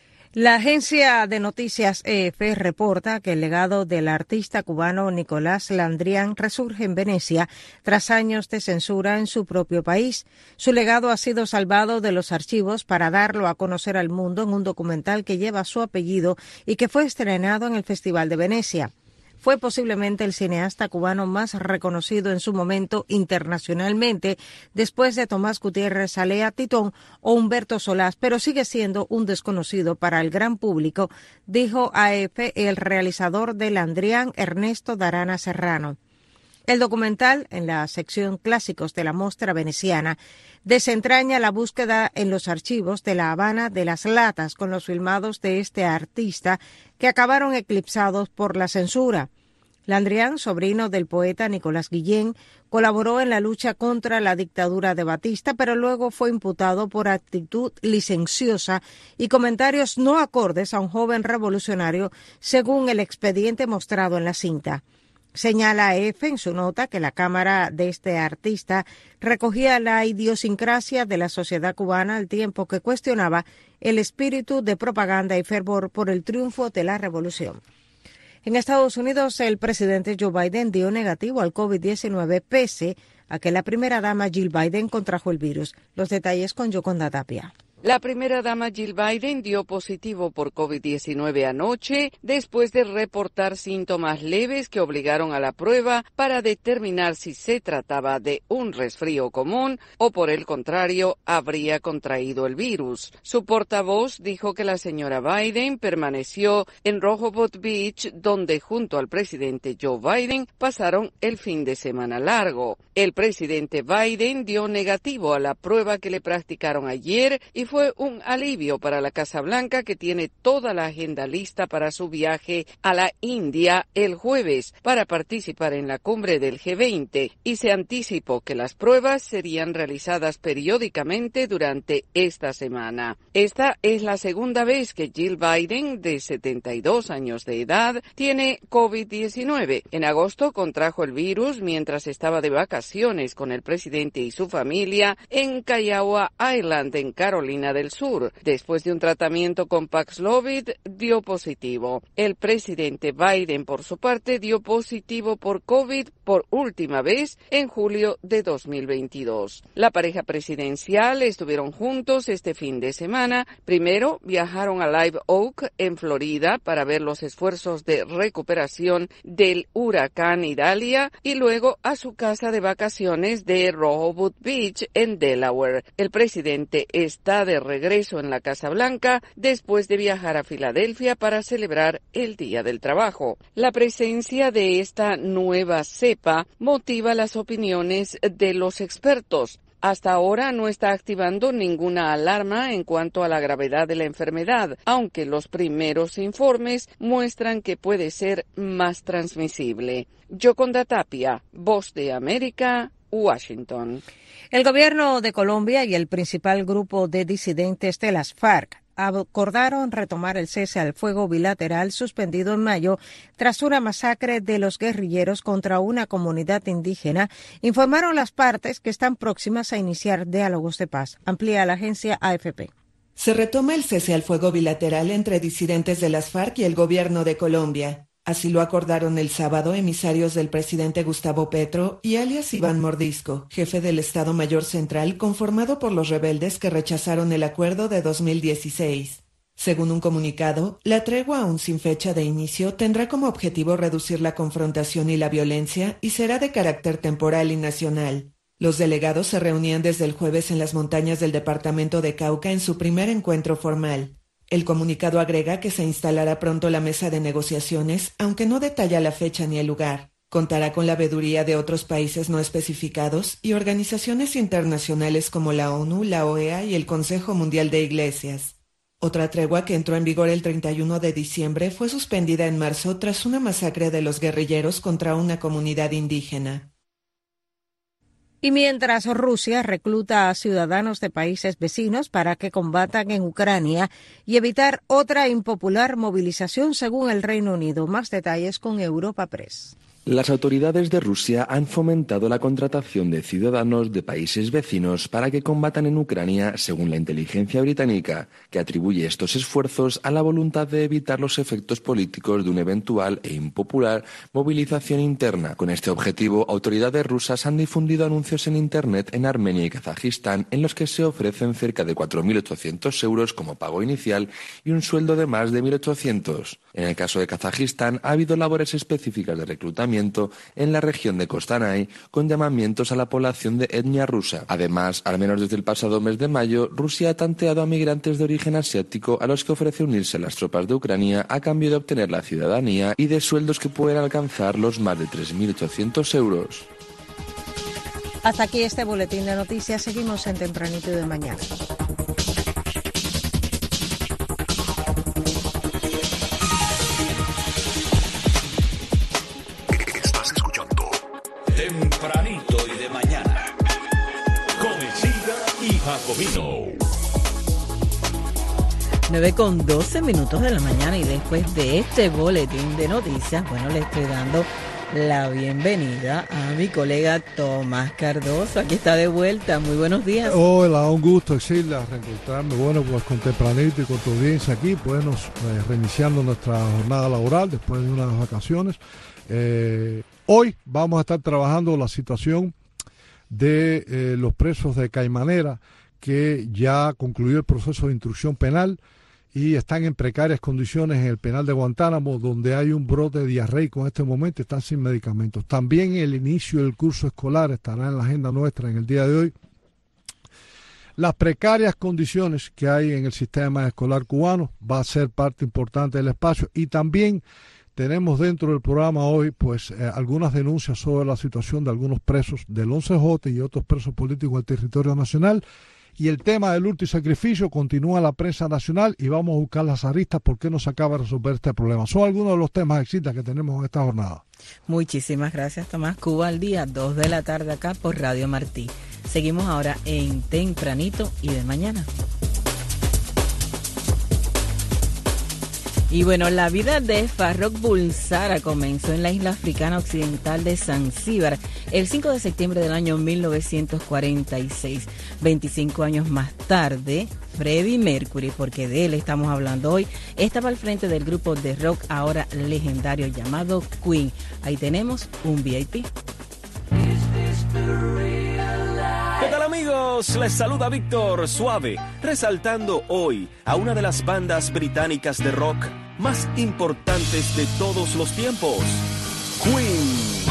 La agencia de noticias E F reporta que el legado del artista cubano Nicolás Landrian resurge en Venecia tras años de censura en su propio país. Su legado ha sido salvado de los archivos para darlo a conocer al mundo en un documental que lleva su apellido y que fue estrenado en el Festival de Venecia. Fue posiblemente el cineasta cubano más reconocido en su momento internacionalmente, después de Tomás Gutiérrez Alea Titón o Humberto Solás, pero sigue siendo un desconocido para el gran público, dijo a E F el realizador de Landrian, Ernesto Darana Serrano. El documental, en la sección Clásicos de la Mostra Veneciana, desentraña la búsqueda en los archivos de La Habana de las latas con los filmados de este artista que acabaron eclipsados por la censura. Landrian, sobrino del poeta Nicolás Guillén, colaboró en la lucha contra la dictadura de Batista, pero luego fue imputado por actitud licenciosa y comentarios no acordes a un joven revolucionario, según el expediente mostrado en la cinta. Señala a F en su nota que la cámara de este artista recogía la idiosincrasia de la sociedad cubana al tiempo que cuestionaba el espíritu de propaganda y fervor por el triunfo de la revolución. En Estados Unidos, el presidente Joe Biden dio negativo al COVID diecinueve pese a que la primera dama Jill Biden contrajo el virus. Los detalles con Yoconda Tapia. La primera dama Jill Biden dio positivo por COVID diecinueve anoche después de reportar síntomas leves que obligaron a la prueba para determinar si se trataba de un resfrío común o, por el contrario, habría contraído el virus. Su portavoz dijo que la señora Biden permaneció en Rehoboth Beach, donde junto al presidente Joe Biden pasaron el fin de semana largo. El presidente Biden dio negativo a la prueba que le practicaron ayer y fue un alivio para la Casa Blanca, que tiene toda la agenda lista para su viaje a la India el jueves para participar en la cumbre del G veinte, y se anticipó que las pruebas serían realizadas periódicamente durante esta semana. Esta es la segunda vez que Jill Biden, de setenta y dos años de edad, tiene COVID diecinueve. En agosto contrajo el virus mientras estaba de vacaciones con el presidente y su familia en Kiowa Island, en Carolina del Sur. Después de un tratamiento con Paxlovid, dio positivo. El presidente Biden, por su parte, dio positivo por COVID por última vez en julio de dos mil veintidós. La pareja presidencial estuvieron juntos este fin de semana. Primero viajaron a Live Oak, en Florida, para ver los esfuerzos de recuperación del huracán Idalia, y luego a su casa de vacaciones de Rehoboth Beach, en Delaware. El presidente está de regreso en la Casa Blanca después de viajar a Filadelfia para celebrar el Día del Trabajo. La presencia de esta nueva cepa motiva las opiniones de los expertos. Hasta ahora no está activando ninguna alarma en cuanto a la gravedad de la enfermedad, aunque los primeros informes muestran que puede ser más transmisible. Yoconda Tapia, Voz de América, Washington. El gobierno de Colombia y el principal grupo de disidentes de las FARC acordaron retomar el cese al fuego bilateral suspendido en mayo tras una masacre de los guerrilleros contra una comunidad indígena, informaron las partes que están próximas a iniciar diálogos de paz. Amplía la agencia A F P. Se retoma el cese al fuego bilateral entre disidentes de las FARC y el gobierno de Colombia. Así lo acordaron el sábado emisarios del presidente Gustavo Petro y alias Iván Mordisco, jefe del Estado Mayor Central conformado por los rebeldes que rechazaron el acuerdo de dos mil dieciséis. Según un comunicado, la tregua aún sin fecha de inicio tendrá como objetivo reducir la confrontación y la violencia y será de carácter temporal y nacional. Los delegados se reunían desde el jueves en las montañas del departamento de Cauca en su primer encuentro formal. El comunicado agrega que se instalará pronto la mesa de negociaciones, aunque no detalla la fecha ni el lugar. Contará con la veeduría de otros países no especificados y organizaciones internacionales como la ONU, la O E A y el Consejo Mundial de Iglesias. Otra tregua que entró en vigor el treinta y uno de diciembre fue suspendida en marzo tras una masacre de los guerrilleros contra una comunidad indígena. Y mientras Rusia recluta a ciudadanos de países vecinos para que combatan en Ucrania y evitar otra impopular movilización según el Reino Unido. Más detalles con Europa Press. Las autoridades de Rusia han fomentado la contratación de ciudadanos de países vecinos para que combatan en Ucrania, según la inteligencia británica, que atribuye estos esfuerzos a la voluntad de evitar los efectos políticos de una eventual e impopular movilización interna. Con este objetivo, autoridades rusas han difundido anuncios en Internet en Armenia y Kazajistán en los que se ofrecen cerca de cuatro mil ochocientos euros como pago inicial y un sueldo de más de mil ochocientos. En el caso de Kazajistán, ha habido labores específicas de reclutamiento en la región de Kostanay con llamamientos a la población de etnia rusa. Además, al menos desde el pasado mes de mayo, Rusia ha tanteado a migrantes de origen asiático a los que ofrece unirse a las tropas de Ucrania a cambio de obtener la ciudadanía y de sueldos que pueden alcanzar los más de tres mil ochocientos euros. Hasta aquí este boletín de noticias. Seguimos en Tempranito de Mañana. Comino. nueve con doce minutos de la mañana, y después de este boletín de noticias, bueno, le estoy dando la bienvenida a mi colega Tomás Cardoso. Aquí está de vuelta. Muy buenos días. Hola, un gusto, Exilda, reencontrarme, bueno, pues con tempranito y con tu audiencia aquí, pues nos, eh, reiniciando nuestra jornada laboral después de unas vacaciones. Eh, hoy vamos a estar trabajando la situación de eh, los presos de Caimanera, que ya concluyó el proceso de instrucción penal y están en precarias condiciones en el penal de Guantánamo, donde hay un brote diarreico en este momento, están sin medicamentos. También el inicio del curso escolar estará en la agenda nuestra en el día de hoy. Las precarias condiciones que hay en el sistema escolar cubano va a ser parte importante del espacio, y también tenemos dentro del programa hoy pues eh, algunas denuncias sobre la situación de algunos presos del once J y otros presos políticos del territorio nacional. Y el tema del hurto y sacrificio continúa en la prensa nacional, y vamos a buscar las aristas por qué no se acaba de resolver este problema. Son algunos de los temas excitantes que tenemos en esta jornada. Muchísimas gracias, Tomás. Cuba al día, dos de la tarde acá por Radio Martí. Seguimos ahora en Tempranito y de Mañana. Y bueno, la vida de Farrokh Bulsara comenzó en la isla africana occidental de Zanzíbar el cinco de septiembre del año mil novecientos cuarenta y seis. veinticinco años más tarde, Freddie Mercury, porque de él estamos hablando hoy, estaba al frente del grupo de rock ahora legendario llamado Queen. Ahí tenemos un V I P. ¿Qué tal, amigos? Les saluda Víctor Suave, resaltando hoy a una de las bandas británicas de rock más importantes de todos los tiempos, Queen.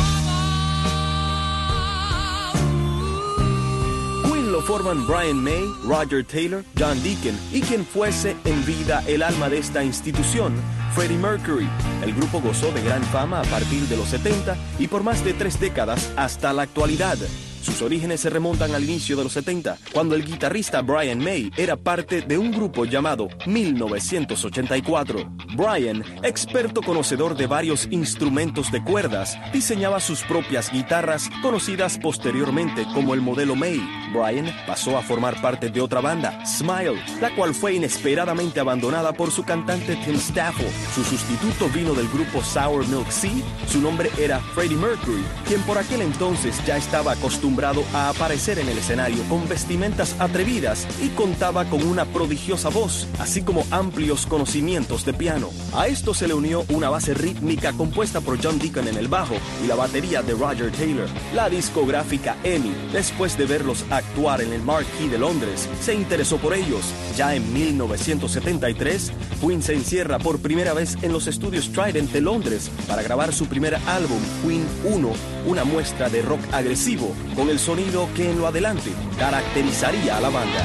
Queen lo forman Brian May, Roger Taylor, John Deacon y quien fuese en vida el alma de esta institución, Freddie Mercury. El grupo gozó de gran fama a partir de los setenta y por más de tres décadas hasta la actualidad. Sus orígenes se remontan al inicio de los setenta, cuando el guitarrista Brian May era parte de un grupo llamado mil novecientos ochenta y cuatro. Brian, experto conocedor de varios instrumentos de cuerdas, diseñaba sus propias guitarras, conocidas posteriormente como el modelo May. Brian pasó a formar parte de otra banda, Smile, la cual fue inesperadamente abandonada por su cantante Tim Stafford. Su sustituto vino del grupo Sour Milk Sea. Su nombre era Freddie Mercury, quien por aquel entonces ya estaba acostumbrado a aparecer en el escenario con vestimentas atrevidas y contaba con una prodigiosa voz, así como amplios conocimientos de piano. A esto se le unió una base rítmica compuesta por John Deacon en el bajo y la batería de Roger Taylor. La discográfica EMI, después de verlos actuar en el Marquee de Londres, se interesó por ellos. Ya en mil novecientos setenta y tres, Queen se encierra por primera vez en los estudios Trident de Londres para grabar su primer álbum, Queen uno, una muestra de rock agresivo, con el sonido que en lo adelante caracterizaría a la banda.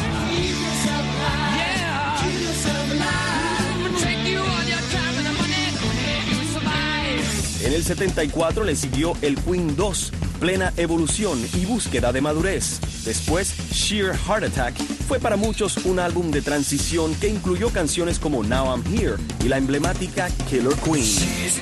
En el setenta y cuatro le siguió el Queen dos, plena evolución y búsqueda de madurez. Después, Sheer Heart Attack fue para muchos un álbum de transición que incluyó canciones como Now I'm Here y la emblemática Killer Queen.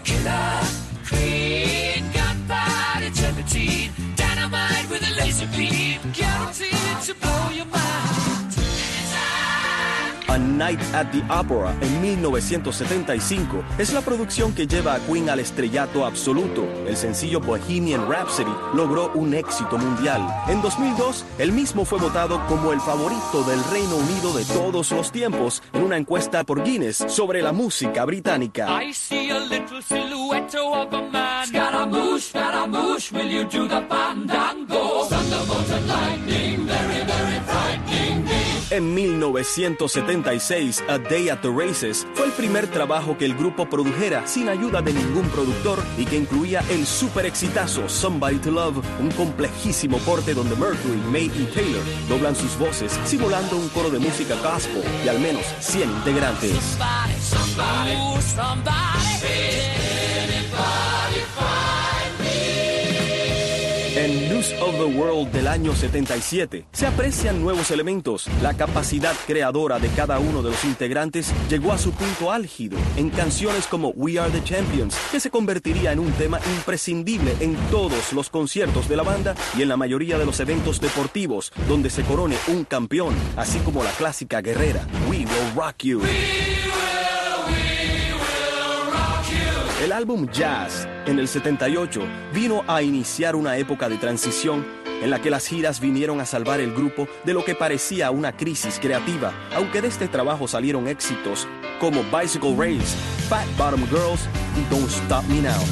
A Night at the Opera en mil novecientos setenta y cinco es la producción que lleva a Queen al estrellato absoluto. El sencillo Bohemian Rhapsody logró un éxito mundial. En dos mil dos, el mismo fue votado como el favorito del Reino Unido de todos los tiempos en una encuesta por Guinness sobre la música británica. I see a little silhouette of a man. Scaramouche, Scaramouche, will you do the fandango? Thunderbolt and lightning, very, very frightening me. En mil novecientos setenta y seis, A Day at the Races fue el primer trabajo que el grupo produjera sin ayuda de ningún productor y que incluía el super exitazo Somebody to Love, un complejísimo corte donde Mercury, May y Taylor doblan sus voces simulando un coro de música gospel de al menos cien integrantes. Somebody, somebody, somebody, anybody find me? En News of the World del año setenta y siete se aprecian nuevos elementos. La capacidad creadora de cada uno de los integrantes llegó a su punto álgido en canciones como We Are the Champions, que se convertiría en un tema imprescindible en todos los conciertos de la banda y en la mayoría de los eventos deportivos donde se corone un campeón, así como la clásica guerrera We Will Rock You. We will, we will rock you. El álbum Jazz, en el setenta y ocho, vino a iniciar una época de transición en la que las giras vinieron a salvar el grupo de lo que parecía una crisis creativa, aunque de este trabajo salieron éxitos como Bicycle Race, Fat Bottom Girls y Don't Stop Me Now.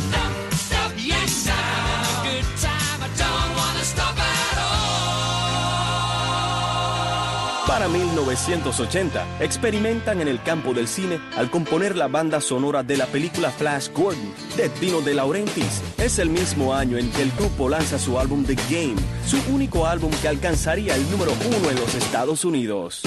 Para mil novecientos ochenta, experimentan en el campo del cine al componer la banda sonora de la película Flash Gordon, de Dino De Laurentiis. Es el mismo año en que el grupo lanza su álbum The Game, su único álbum que alcanzaría el número uno en los Estados Unidos.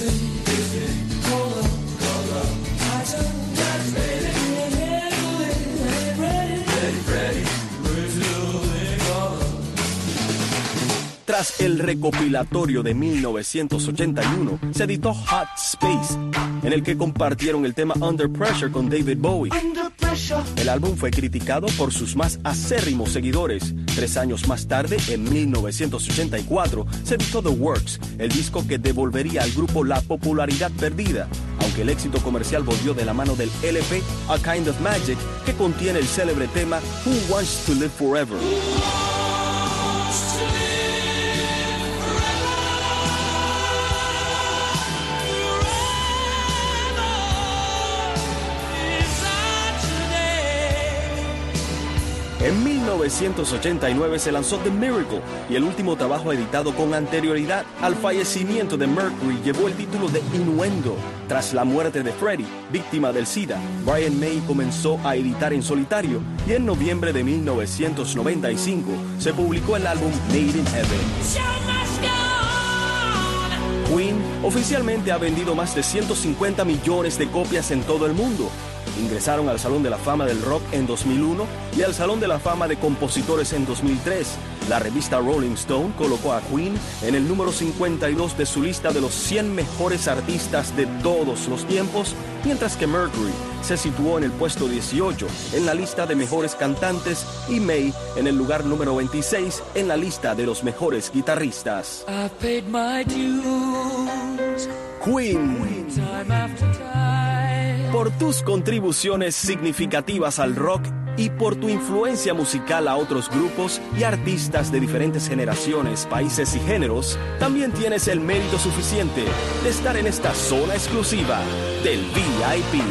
Tras el recopilatorio de mil novecientos ochenta y uno, se editó Hot Space, en el que compartieron el tema Under Pressure con David Bowie. El álbum fue criticado por sus más acérrimos seguidores. Tres años más tarde, en mil novecientos ochenta y cuatro, se editó The Works, el disco que devolvería al grupo la popularidad perdida, aunque el éxito comercial volvió de la mano del L P A Kind of Magic, que contiene el célebre tema Who Wants to Live Forever. En mil novecientos ochenta y nueve se lanzó The Miracle, y el último trabajo editado con anterioridad al fallecimiento de Mercury llevó el título de Innuendo. Tras la muerte de Freddie, víctima del SIDA, Brian May comenzó a editar en solitario, y en noviembre de mil novecientos noventa y cinco se publicó el álbum Made in Heaven. Queen oficialmente ha vendido más de ciento cincuenta millones de copias en todo el mundo. Ingresaron al Salón de la Fama del Rock en dos mil uno y al Salón de la Fama de Compositores en dos mil tres. La revista Rolling Stone colocó a Queen en el número cincuenta y dos de su lista de los cien mejores artistas de todos los tiempos, mientras que Mercury se situó en el puesto dieciocho en la lista de mejores cantantes y May en el lugar número veintiséis en la lista de los mejores guitarristas. I've paid my dues. Queen. Queen. Time after time. Por tus contribuciones significativas al rock y por tu influencia musical a otros grupos y artistas de diferentes generaciones, países y géneros, también tienes el mérito suficiente de estar en esta zona exclusiva del V I P.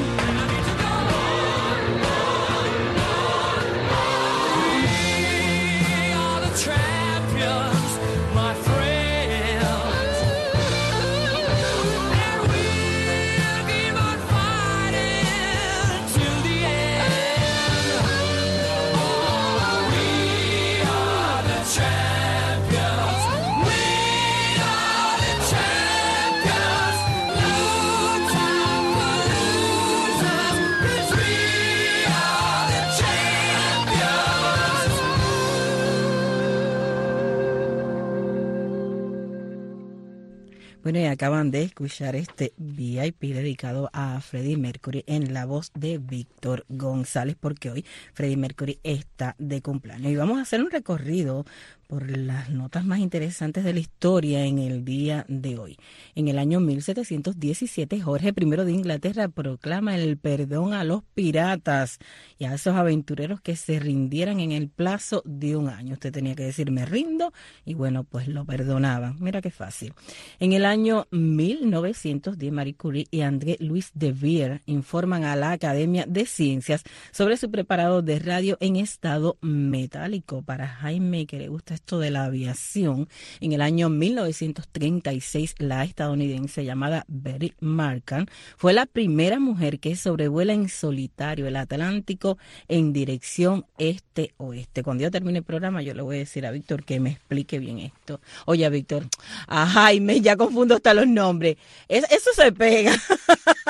Bueno, y acaban de escuchar este V I P dedicado a Freddie Mercury en la voz de Víctor González, porque hoy Freddie Mercury está de cumpleaños. Y vamos a hacer un recorrido por las notas más interesantes de la historia en el día de hoy. En el año mil setecientos diecisiete, Jorge primero de Inglaterra proclama el perdón a los piratas y a esos aventureros que se rindieran en el plazo de un año. Usted tenía que decir me rindo y bueno, pues lo perdonaban. Mira qué fácil. En el año mil novecientos diez, Marie Curie y André Louis de Beer informan a la Academia de Ciencias sobre su preparado de radio en estado metálico. Para Jaime, que le gusta esto de la aviación, en el año mil novecientos treinta y seis, la estadounidense llamada Betty Markham fue la primera mujer que sobrevuela en solitario el Atlántico en dirección este-oeste. Cuando yo termine el programa, yo le voy a decir a Víctor que me explique bien esto. Oye, Víctor, a Jaime, ya confundo hasta los nombres. Es, eso se pega.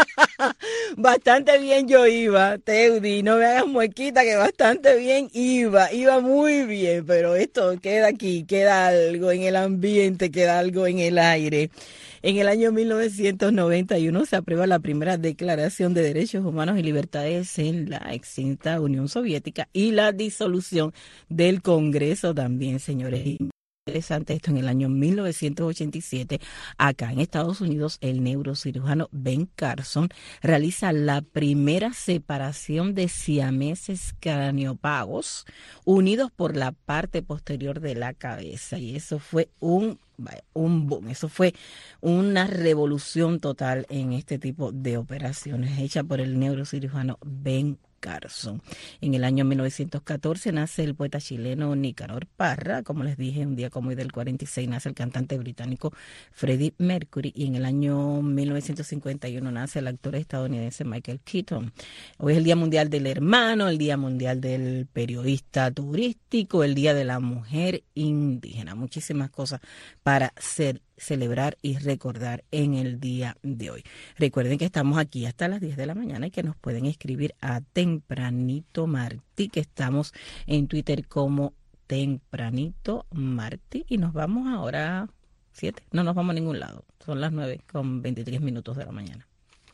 Bastante bien yo iba, Teudi, no me hagas muequita que bastante bien iba, iba muy bien, pero esto queda aquí, queda algo en el ambiente, queda algo en el aire. En el año mil novecientos noventa y uno se aprueba la primera Declaración de Derechos Humanos y Libertades en la extinta Unión Soviética y la disolución del Congreso también, señores. Interesante esto, en el año mil novecientos ochenta y siete, acá en Estados Unidos, el neurocirujano Ben Carson realiza la primera separación de siameses craneopagos unidos por la parte posterior de la cabeza, y eso fue un un boom, eso fue una revolución total en este tipo de operaciones hecha por el neurocirujano Ben Carson. En el año mil novecientos catorce nace el poeta chileno Nicanor Parra. Como les dije, un día como hoy del cuarenta y seis nace el cantante británico Freddie Mercury, y en el año mil novecientos cincuenta y uno nace el actor estadounidense Michael Keaton. Hoy es el Día Mundial del Hermano, el Día Mundial del Periodista Turístico, el Día de la Mujer Indígena. Muchísimas cosas para ser celebrar y recordar en el día de hoy. Recuerden que estamos aquí hasta las diez de la mañana y que nos pueden escribir a Tempranito Martí, que estamos en Twitter como Tempranito Martí, y nos vamos ahora siete, no nos vamos a ningún lado, son las nueve con veintitrés minutos de la mañana.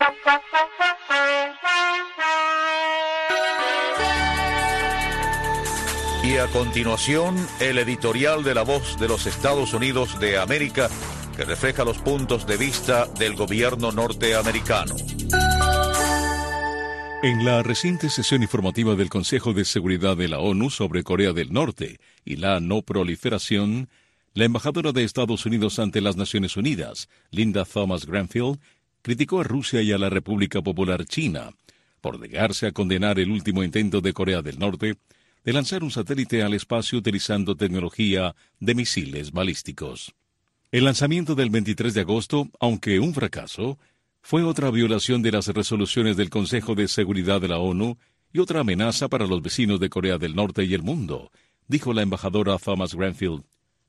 Y a continuación, el editorial de La Voz de los Estados Unidos de América, que refleja los puntos de vista del gobierno norteamericano. En la reciente sesión informativa del Consejo de Seguridad de la ONU sobre Corea del Norte y la no proliferación, la embajadora de Estados Unidos ante las Naciones Unidas, Linda Thomas-Greenfield, criticó a Rusia y a la República Popular China por negarse a condenar el último intento de Corea del Norte de lanzar un satélite al espacio utilizando tecnología de misiles balísticos. El lanzamiento del veintitrés de agosto, aunque un fracaso, fue otra violación de las resoluciones del Consejo de Seguridad de la ONU y otra amenaza para los vecinos de Corea del Norte y el mundo, dijo la embajadora Thomas-Greenfield.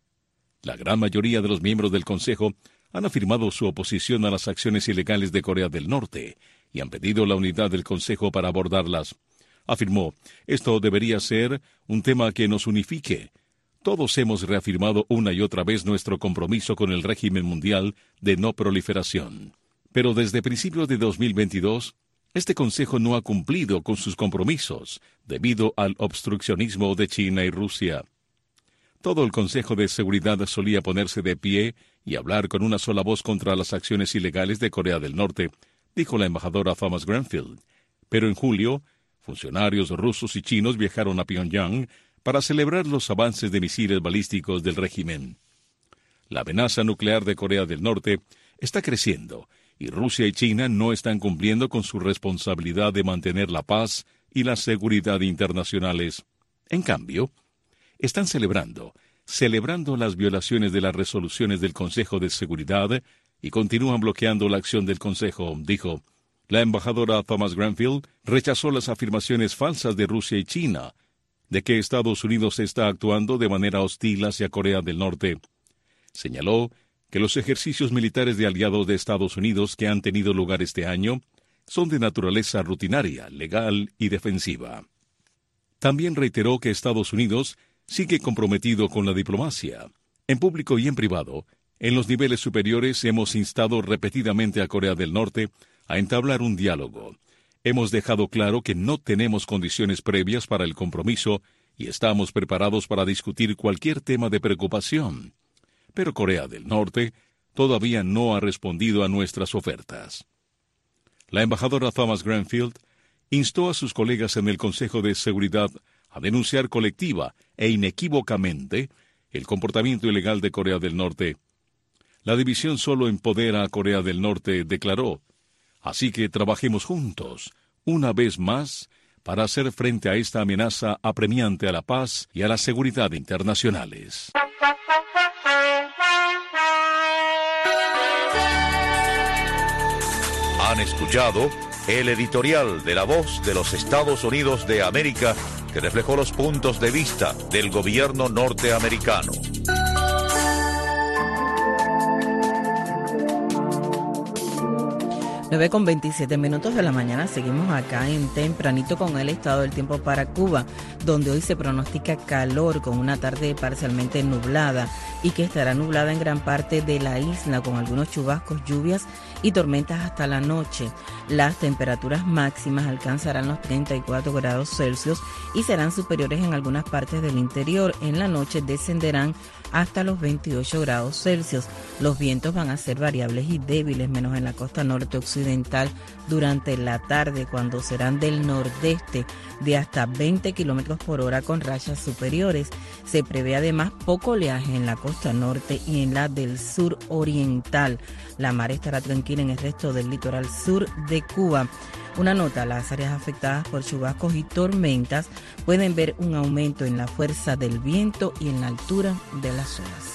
La gran mayoría de los miembros del Consejo han afirmado su oposición a las acciones ilegales de Corea del Norte y han pedido la unidad del Consejo para abordarlas. Afirmó, esto debería ser un tema que nos unifique. Todos hemos reafirmado una y otra vez nuestro compromiso con el régimen mundial de no proliferación. Pero desde principios de dos mil veintidós, este Consejo no ha cumplido con sus compromisos debido al obstruccionismo de China y Rusia. Todo el Consejo de Seguridad solía ponerse de pie y hablar con una sola voz contra las acciones ilegales de Corea del Norte, dijo la embajadora Thomas-Greenfield. Pero en julio, funcionarios rusos y chinos viajaron a Pyongyang para celebrar los avances de misiles balísticos del régimen. La amenaza nuclear de Corea del Norte está creciendo y Rusia y China no están cumpliendo con su responsabilidad de mantener la paz y la seguridad internacionales. En cambio, están celebrando, celebrando las violaciones de las resoluciones del Consejo de Seguridad y continúan bloqueando la acción del Consejo, dijo. La embajadora Thomas-Greenfield rechazó las afirmaciones falsas de Rusia y China de que Estados Unidos está actuando de manera hostil hacia Corea del Norte. Señaló que los ejercicios militares de aliados de Estados Unidos que han tenido lugar este año son de naturaleza rutinaria, legal y defensiva. También reiteró que Estados Unidos sigue comprometido con la diplomacia. En público y en privado, en los niveles superiores hemos instado repetidamente a Corea del Norte a entablar un diálogo. Hemos dejado claro que no tenemos condiciones previas para el compromiso y estamos preparados para discutir cualquier tema de preocupación. Pero Corea del Norte todavía no ha respondido a nuestras ofertas. La embajadora Thomas-Greenfield instó a sus colegas en el Consejo de Seguridad a denunciar colectiva e inequívocamente el comportamiento ilegal de Corea del Norte. La división solo empodera a Corea del Norte, declaró. Así que trabajemos juntos, una vez más, para hacer frente a esta amenaza apremiante a la paz y a la seguridad internacionales. Han escuchado el editorial de La Voz de los Estados Unidos de América, que reflejó los puntos de vista del gobierno norteamericano. nueve con veintisiete minutos de la mañana, seguimos acá en Tempranito con el estado del tiempo para Cuba, donde hoy se pronostica calor con una tarde parcialmente nublada y que estará nublada en gran parte de la isla con algunos chubascos, lluvias y tormentas hasta la noche. Las temperaturas máximas alcanzarán los treinta y cuatro grados Celsius y serán superiores en algunas partes del interior. En la noche descenderán hasta los veintiocho grados Celsius. Los vientos van a ser variables y débiles, menos en la costa norte occidental durante la tarde, cuando serán del nordeste de hasta veinte kilómetros por hora con rachas superiores. Se prevé además poco oleaje en la costa norte y en la del sur oriental. La mar estará tranquila en el resto del litoral sur de Cuba. Una nota: las áreas afectadas por chubascos y tormentas pueden ver un aumento en la fuerza del viento y en la altura de las olas.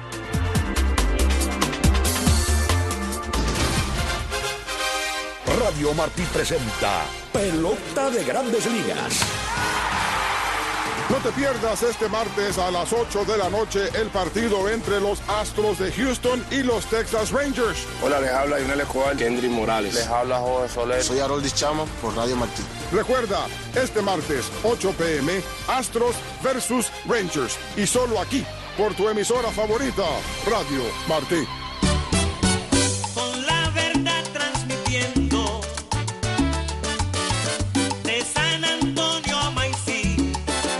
Radio Martí presenta Pelota de Grandes Ligas. No te pierdas este martes a las ocho de la noche el partido entre los Astros de Houston y los Texas Rangers. Hola, les habla Lionel Escobar, Kendry Morales. Les habla Jorge Soler. Soy Harold Chamo por Radio Martí. Recuerda, este martes, ocho p m, Astros versus Rangers. Y solo aquí, por tu emisora favorita, Radio Martí. Con la verdad transmitiendo de San Antonio a Maicí.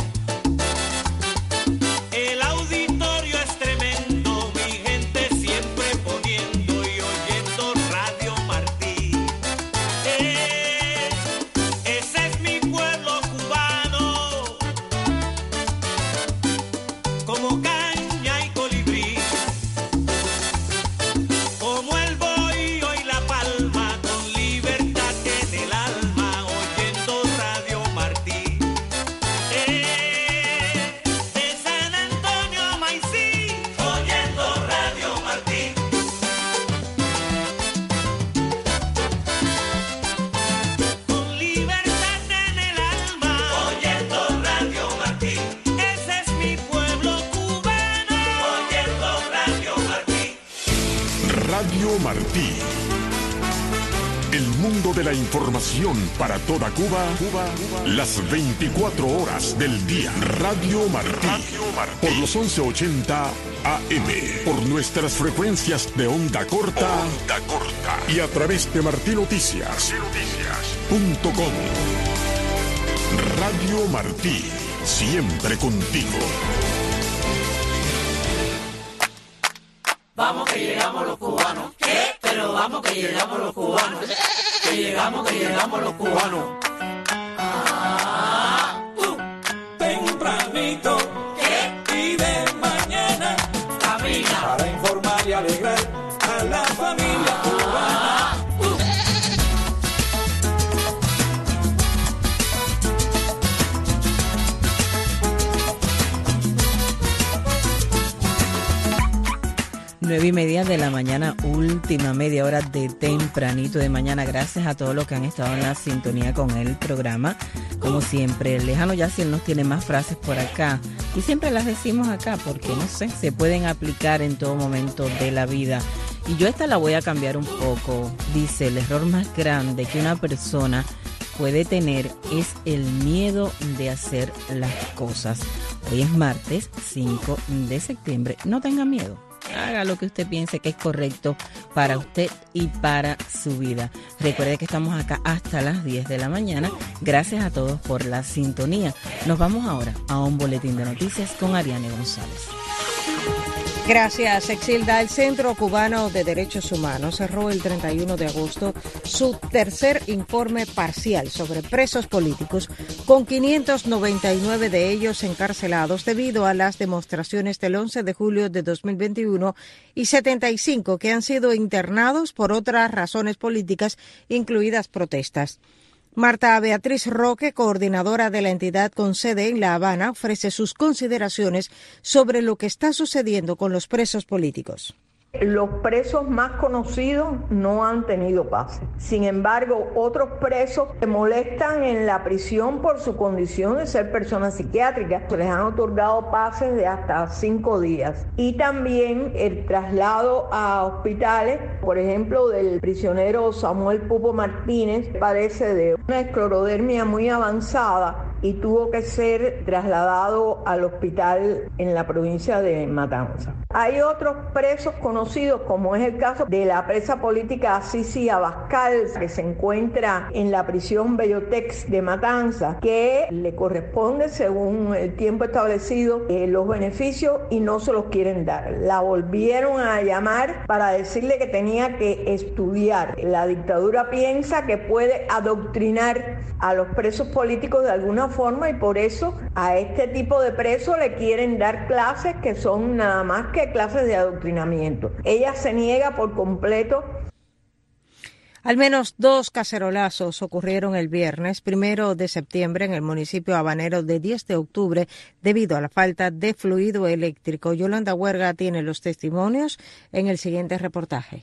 El auditorio es tremendo, mi gente siempre poniendo y oyendo Radio Martí. Eh, ese es mi pueblo cubano, como caña y colibrí, como el bohío y la palma, con libertad en el alma, oyendo Radio Martí. Eh, de San Antonio a Maicí, oyendo Radio Martí. Con libertad en el alma, oyendo Radio Martí. Ese es mi pueblo cubano, oyendo Radio Martí. Radio Martí. El mundo de la información para toda Cuba, Cuba, las veinticuatro horas del día. Radio Martí. Por los once ochenta A M. Por nuestras frecuencias de onda corta. Onda corta. Y a través de martí noticias punto com. Radio Martí. Siempre contigo. Vamos que llegamos los cubanos. ¿Qué? Pero vamos que llegamos los cubanos. Que llegamos, que llegamos los cubanos. Ah, uh, tempranito. ¿Qué? Y de mañana camina para informar y alegrar a la familia cubana. Uh. Nueve y media de la mañana, última media hora de Tempranito de mañana. Gracias a todos los que han estado en la sintonía con el programa. Como siempre, Lejano Yaciel nos tiene más frases por acá. Y siempre las decimos acá porque, no sé, se pueden aplicar en todo momento de la vida. Y yo esta la voy a cambiar un poco. Dice: el error más grande que una persona puede tener es el miedo de hacer las cosas. Hoy es martes cinco de septiembre. No tenga miedo. Haga lo que usted piense que es correcto para usted y para su vida. Recuerde que estamos acá hasta las diez de la mañana. Gracias a todos por la sintonía. Nos vamos ahora a un boletín de noticias con Ariane González. Gracias, Exilda. El Centro Cubano de Derechos Humanos cerró el treinta y uno de agosto su tercer informe parcial sobre presos políticos, con quinientos noventa y nueve de ellos encarcelados debido a las demostraciones del once de julio de dos mil veintiuno y setenta y cinco que han sido internados por otras razones políticas, incluidas protestas. Marta Beatriz Roque, coordinadora de la entidad con sede en La Habana, ofrece sus consideraciones sobre lo que está sucediendo con los presos políticos. Los presos más conocidos no han tenido pase. Sin embargo, otros presos se molestan en la prisión por su condición de ser personas psiquiátricas. Se les han otorgado pases de hasta cinco días. Y también el traslado a hospitales, por ejemplo, del prisionero Samuel Pupo Martínez, padece de una esclerodermia muy avanzada y tuvo que ser trasladado al hospital en la provincia de Matanzas. Hay otros presos conocidos, como es el caso de la presa política Sisi Abascal, que se encuentra en la prisión Bellotex de Matanzas, que le corresponde, según el tiempo establecido, eh, los beneficios y no se los quieren dar. La volvieron a llamar para decirle que tenía que estudiar. La dictadura piensa que puede adoctrinar a los presos políticos de alguna forma y por eso a este tipo de presos le quieren dar clases que son nada más que clases de adoctrinamiento. Ella se niega por completo. Al menos dos cacerolazos ocurrieron el viernes primero de septiembre en el municipio habanero de diez de octubre debido a la falta de fluido eléctrico. Yolanda Huerga tiene los testimonios en el siguiente reportaje.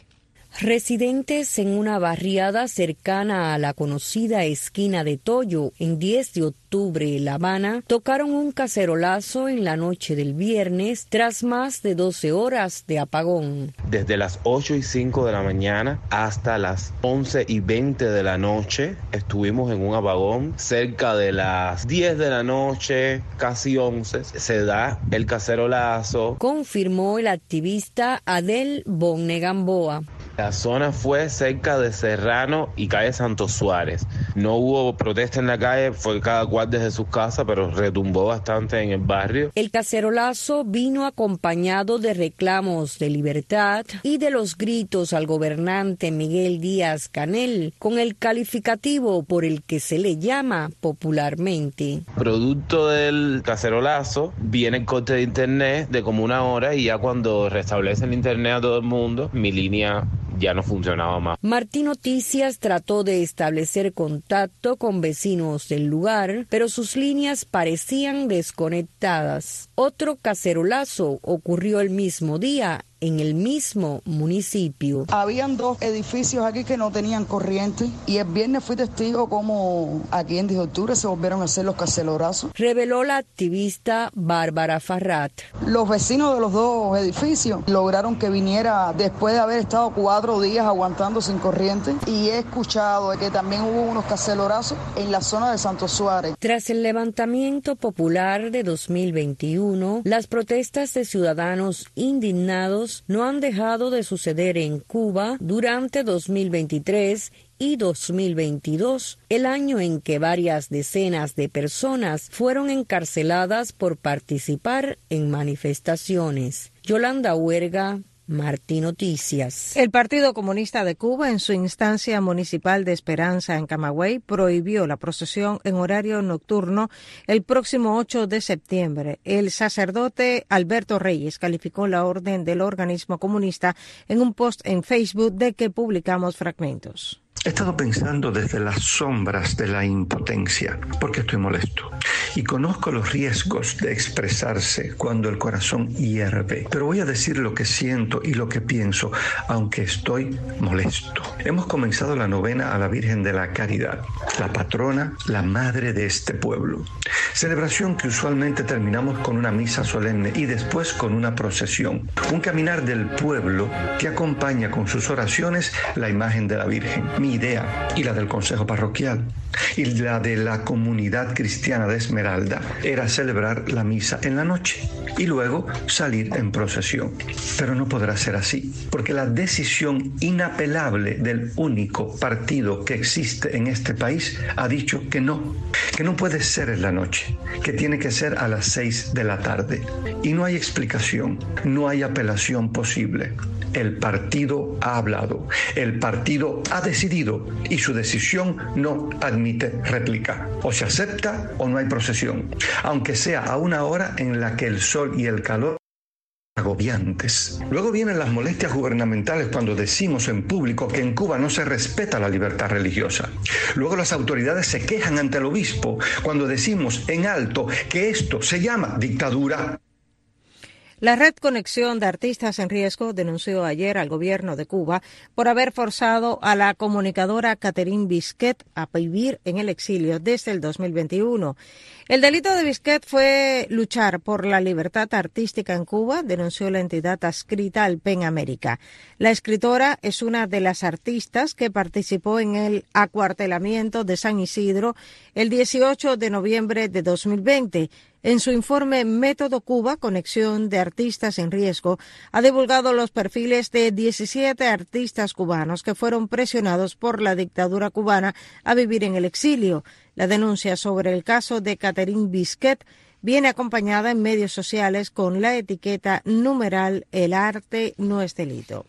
Residentes en una barriada cercana a la conocida esquina de Toyo, en diez de octubre, La Habana, tocaron un cacerolazo en la noche del viernes tras más de doce horas de apagón. Desde las ocho y cinco de la mañana hasta las once y veinte de la noche estuvimos en un apagón. Cerca de las diez de la noche, casi once, se da el cacerolazo. Confirmó el activista Adel Bonne Gamboa. La zona fue cerca de Serrano y calle Santos Suárez. No hubo protesta en la calle, fue cada cual desde sus casas, pero retumbó bastante en el barrio. El cacerolazo vino acompañado de reclamos de libertad y de los gritos al gobernante Miguel Díaz Canel, con el calificativo por el que se le llama popularmente. Producto del cacerolazo, viene el corte de internet de como una hora y ya cuando restablece el internet a todo el mundo, mi línea ya no funcionaba más. Martín Noticias trató de establecer contacto con vecinos del lugar, pero sus líneas parecían desconectadas. Otro cacerolazo ocurrió el mismo día en el mismo municipio. Habían dos edificios aquí que no tenían corriente y el viernes fui testigo como aquí en diez de octubre se volvieron a hacer los cacerolazos. Reveló la activista Bárbara Farrat. Los vecinos de los dos edificios lograron que viniera después de haber estado cuatro días aguantando sin corriente y he escuchado que también hubo unos cacerolazos en la zona de Santos Suárez. Tras el levantamiento popular de dos mil veintiuno, las protestas de ciudadanos indignados no han dejado de suceder en Cuba durante dos mil veintitrés y dos mil veintidós, el año en que varias decenas de personas fueron encarceladas por participar en manifestaciones. Yolanda Huerga, Martín Noticias. El Partido Comunista de Cuba, en su instancia municipal de Esperanza en Camagüey, prohibió la procesión en horario nocturno el próximo ocho de septiembre. El sacerdote Alberto Reyes calificó la orden del organismo comunista en un post en Facebook de que publicamos fragmentos. He estado pensando desde las sombras de la impotencia, porque estoy molesto. Y conozco los riesgos de expresarse cuando el corazón hierve. Pero voy a decir lo que siento y lo que pienso, aunque estoy molesto. Hemos comenzado la novena a la Virgen de la Caridad, la patrona, la madre de este pueblo. Celebración que usualmente terminamos con una misa solemne y después con una procesión. Un caminar del pueblo que acompaña con sus oraciones la imagen de la Virgen. Mi idea y la del Consejo Parroquial y la de la comunidad cristiana de Esmeralda era celebrar la misa en la noche y luego salir en procesión. Pero no podrá ser así, porque la decisión inapelable del único partido que existe en este país ha dicho que no, que no puede ser en la noche, que tiene que ser a las seis de la tarde. Y no hay explicación, no hay apelación posible. El partido ha hablado, el partido ha decidido y su decisión no admite réplica. O se acepta o no hay procesión, aunque sea a una hora en la que el sol y el calor agobiantes. Luego vienen las molestias gubernamentales cuando decimos en público que en Cuba no se respeta la libertad religiosa. Luego las autoridades se quejan ante el obispo cuando decimos en alto que esto se llama dictadura. La Red Conexión de Artistas en Riesgo denunció ayer al gobierno de Cuba por haber forzado a la comunicadora Catherine Bisquet a vivir en el exilio desde el dos mil veintiuno. El delito de Bisquet fue luchar por la libertad artística en Cuba, denunció la entidad adscrita al PEN América. La escritora es una de las artistas que participó en el acuartelamiento de San Isidro el dieciocho de noviembre de dos mil veinte. En su informe Método Cuba, Conexión de Artistas en Riesgo, ha divulgado los perfiles de diecisiete artistas cubanos que fueron presionados por la dictadura cubana a vivir en el exilio. La denuncia sobre el caso de Catherine Bisquet viene acompañada en medios sociales con la etiqueta numeral "El arte no es delito".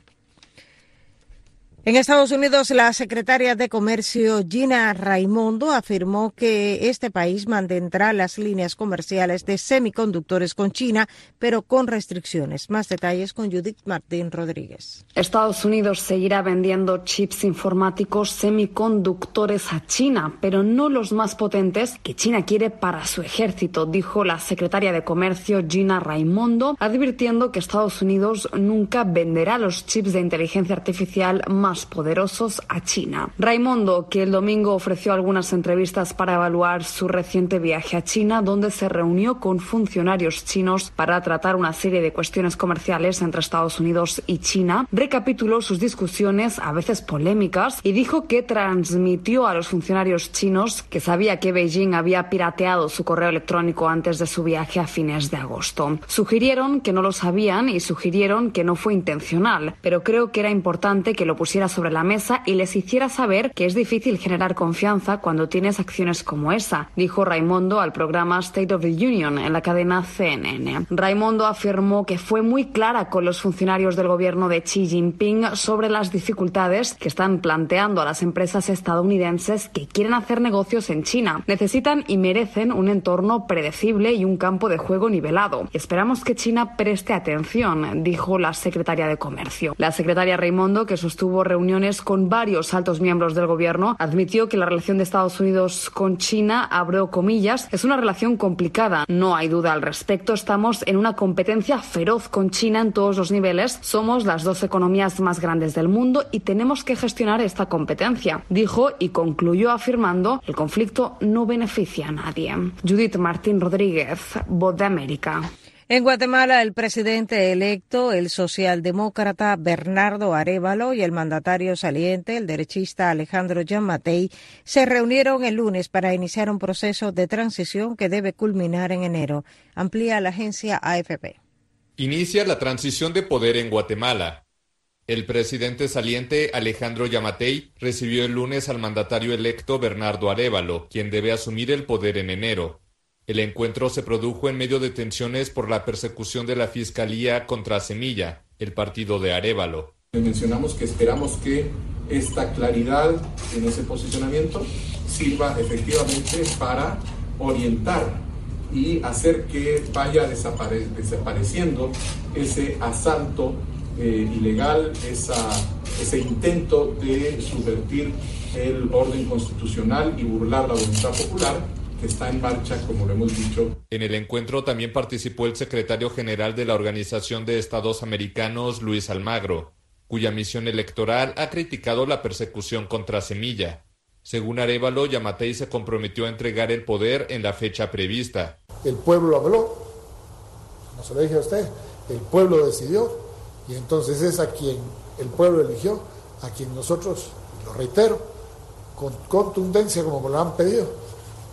En Estados Unidos, la secretaria de Comercio Gina Raimondo afirmó que este país mantendrá las líneas comerciales de semiconductores con China, pero con restricciones. Más detalles con Judith Martín Rodríguez. Estados Unidos seguirá vendiendo chips informáticos semiconductores a China, pero no los más potentes que China quiere para su ejército, dijo la secretaria de Comercio Gina Raimondo, advirtiendo que Estados Unidos nunca venderá los chips de inteligencia artificial más poderosos a China. Raimondo, que el domingo ofreció algunas entrevistas para evaluar su reciente viaje a China, donde se reunió con funcionarios chinos para tratar una serie de cuestiones comerciales entre Estados Unidos y China, recapituló sus discusiones, a veces polémicas, y dijo que transmitió a los funcionarios chinos que sabía que Beijing había pirateado su correo electrónico antes de su viaje a fines de agosto. Sugirieron que no lo sabían y sugirieron que no fue intencional, pero creo que era importante que lo pusiera sobre la mesa y les hiciera saber que es difícil generar confianza cuando tienes acciones como esa, dijo Raimondo al programa State of the Union en la cadena C N N. Raimondo afirmó que fue muy clara con los funcionarios del gobierno de Xi Jinping sobre las dificultades que están planteando a las empresas estadounidenses que quieren hacer negocios en China. Necesitan y merecen un entorno predecible y un campo de juego nivelado. Esperamos que China preste atención, dijo la secretaria de Comercio. La secretaria Raimondo, que sostuvo reuniones con varios altos miembros del gobierno, admitió que la relación de Estados Unidos con China, abro comillas, es una relación complicada. No hay duda al respecto. Estamos en una competencia feroz con China en todos los niveles. Somos las dos economías más grandes del mundo y tenemos que gestionar esta competencia, dijo, y concluyó afirmando: el conflicto no beneficia a nadie. Judith Martín Rodríguez, Voz de América. En Guatemala, el presidente electo, el socialdemócrata Bernardo Arévalo, y el mandatario saliente, el derechista Alejandro Giammattei, se reunieron el lunes para iniciar un proceso de transición que debe culminar en enero. Amplía la agencia A F P. Inicia la transición de poder en Guatemala. El presidente saliente Alejandro Giammattei recibió el lunes al mandatario electo Bernardo Arévalo, quien debe asumir el poder en enero. El encuentro se produjo en medio de tensiones por la persecución de la Fiscalía contra Semilla, el partido de Arévalo. Mencionamos que esperamos que esta claridad en ese posicionamiento sirva efectivamente para orientar y hacer que vaya desapare- desapareciendo ese asalto eh, ilegal, esa, ese intento de subvertir el orden constitucional y burlar la voluntad popular que está en marcha, como lo hemos dicho. En el encuentro también participó el secretario general de la Organización de Estados Americanos, Luis Almagro, cuya misión electoral ha criticado la persecución contra Semilla. Según Arévalo, Giammattei se comprometió a entregar el poder en la fecha prevista. El pueblo habló, no se lo dije a usted, el pueblo decidió, y entonces es a quien el pueblo eligió, a quien nosotros, lo reitero, con contundencia como me lo han pedido,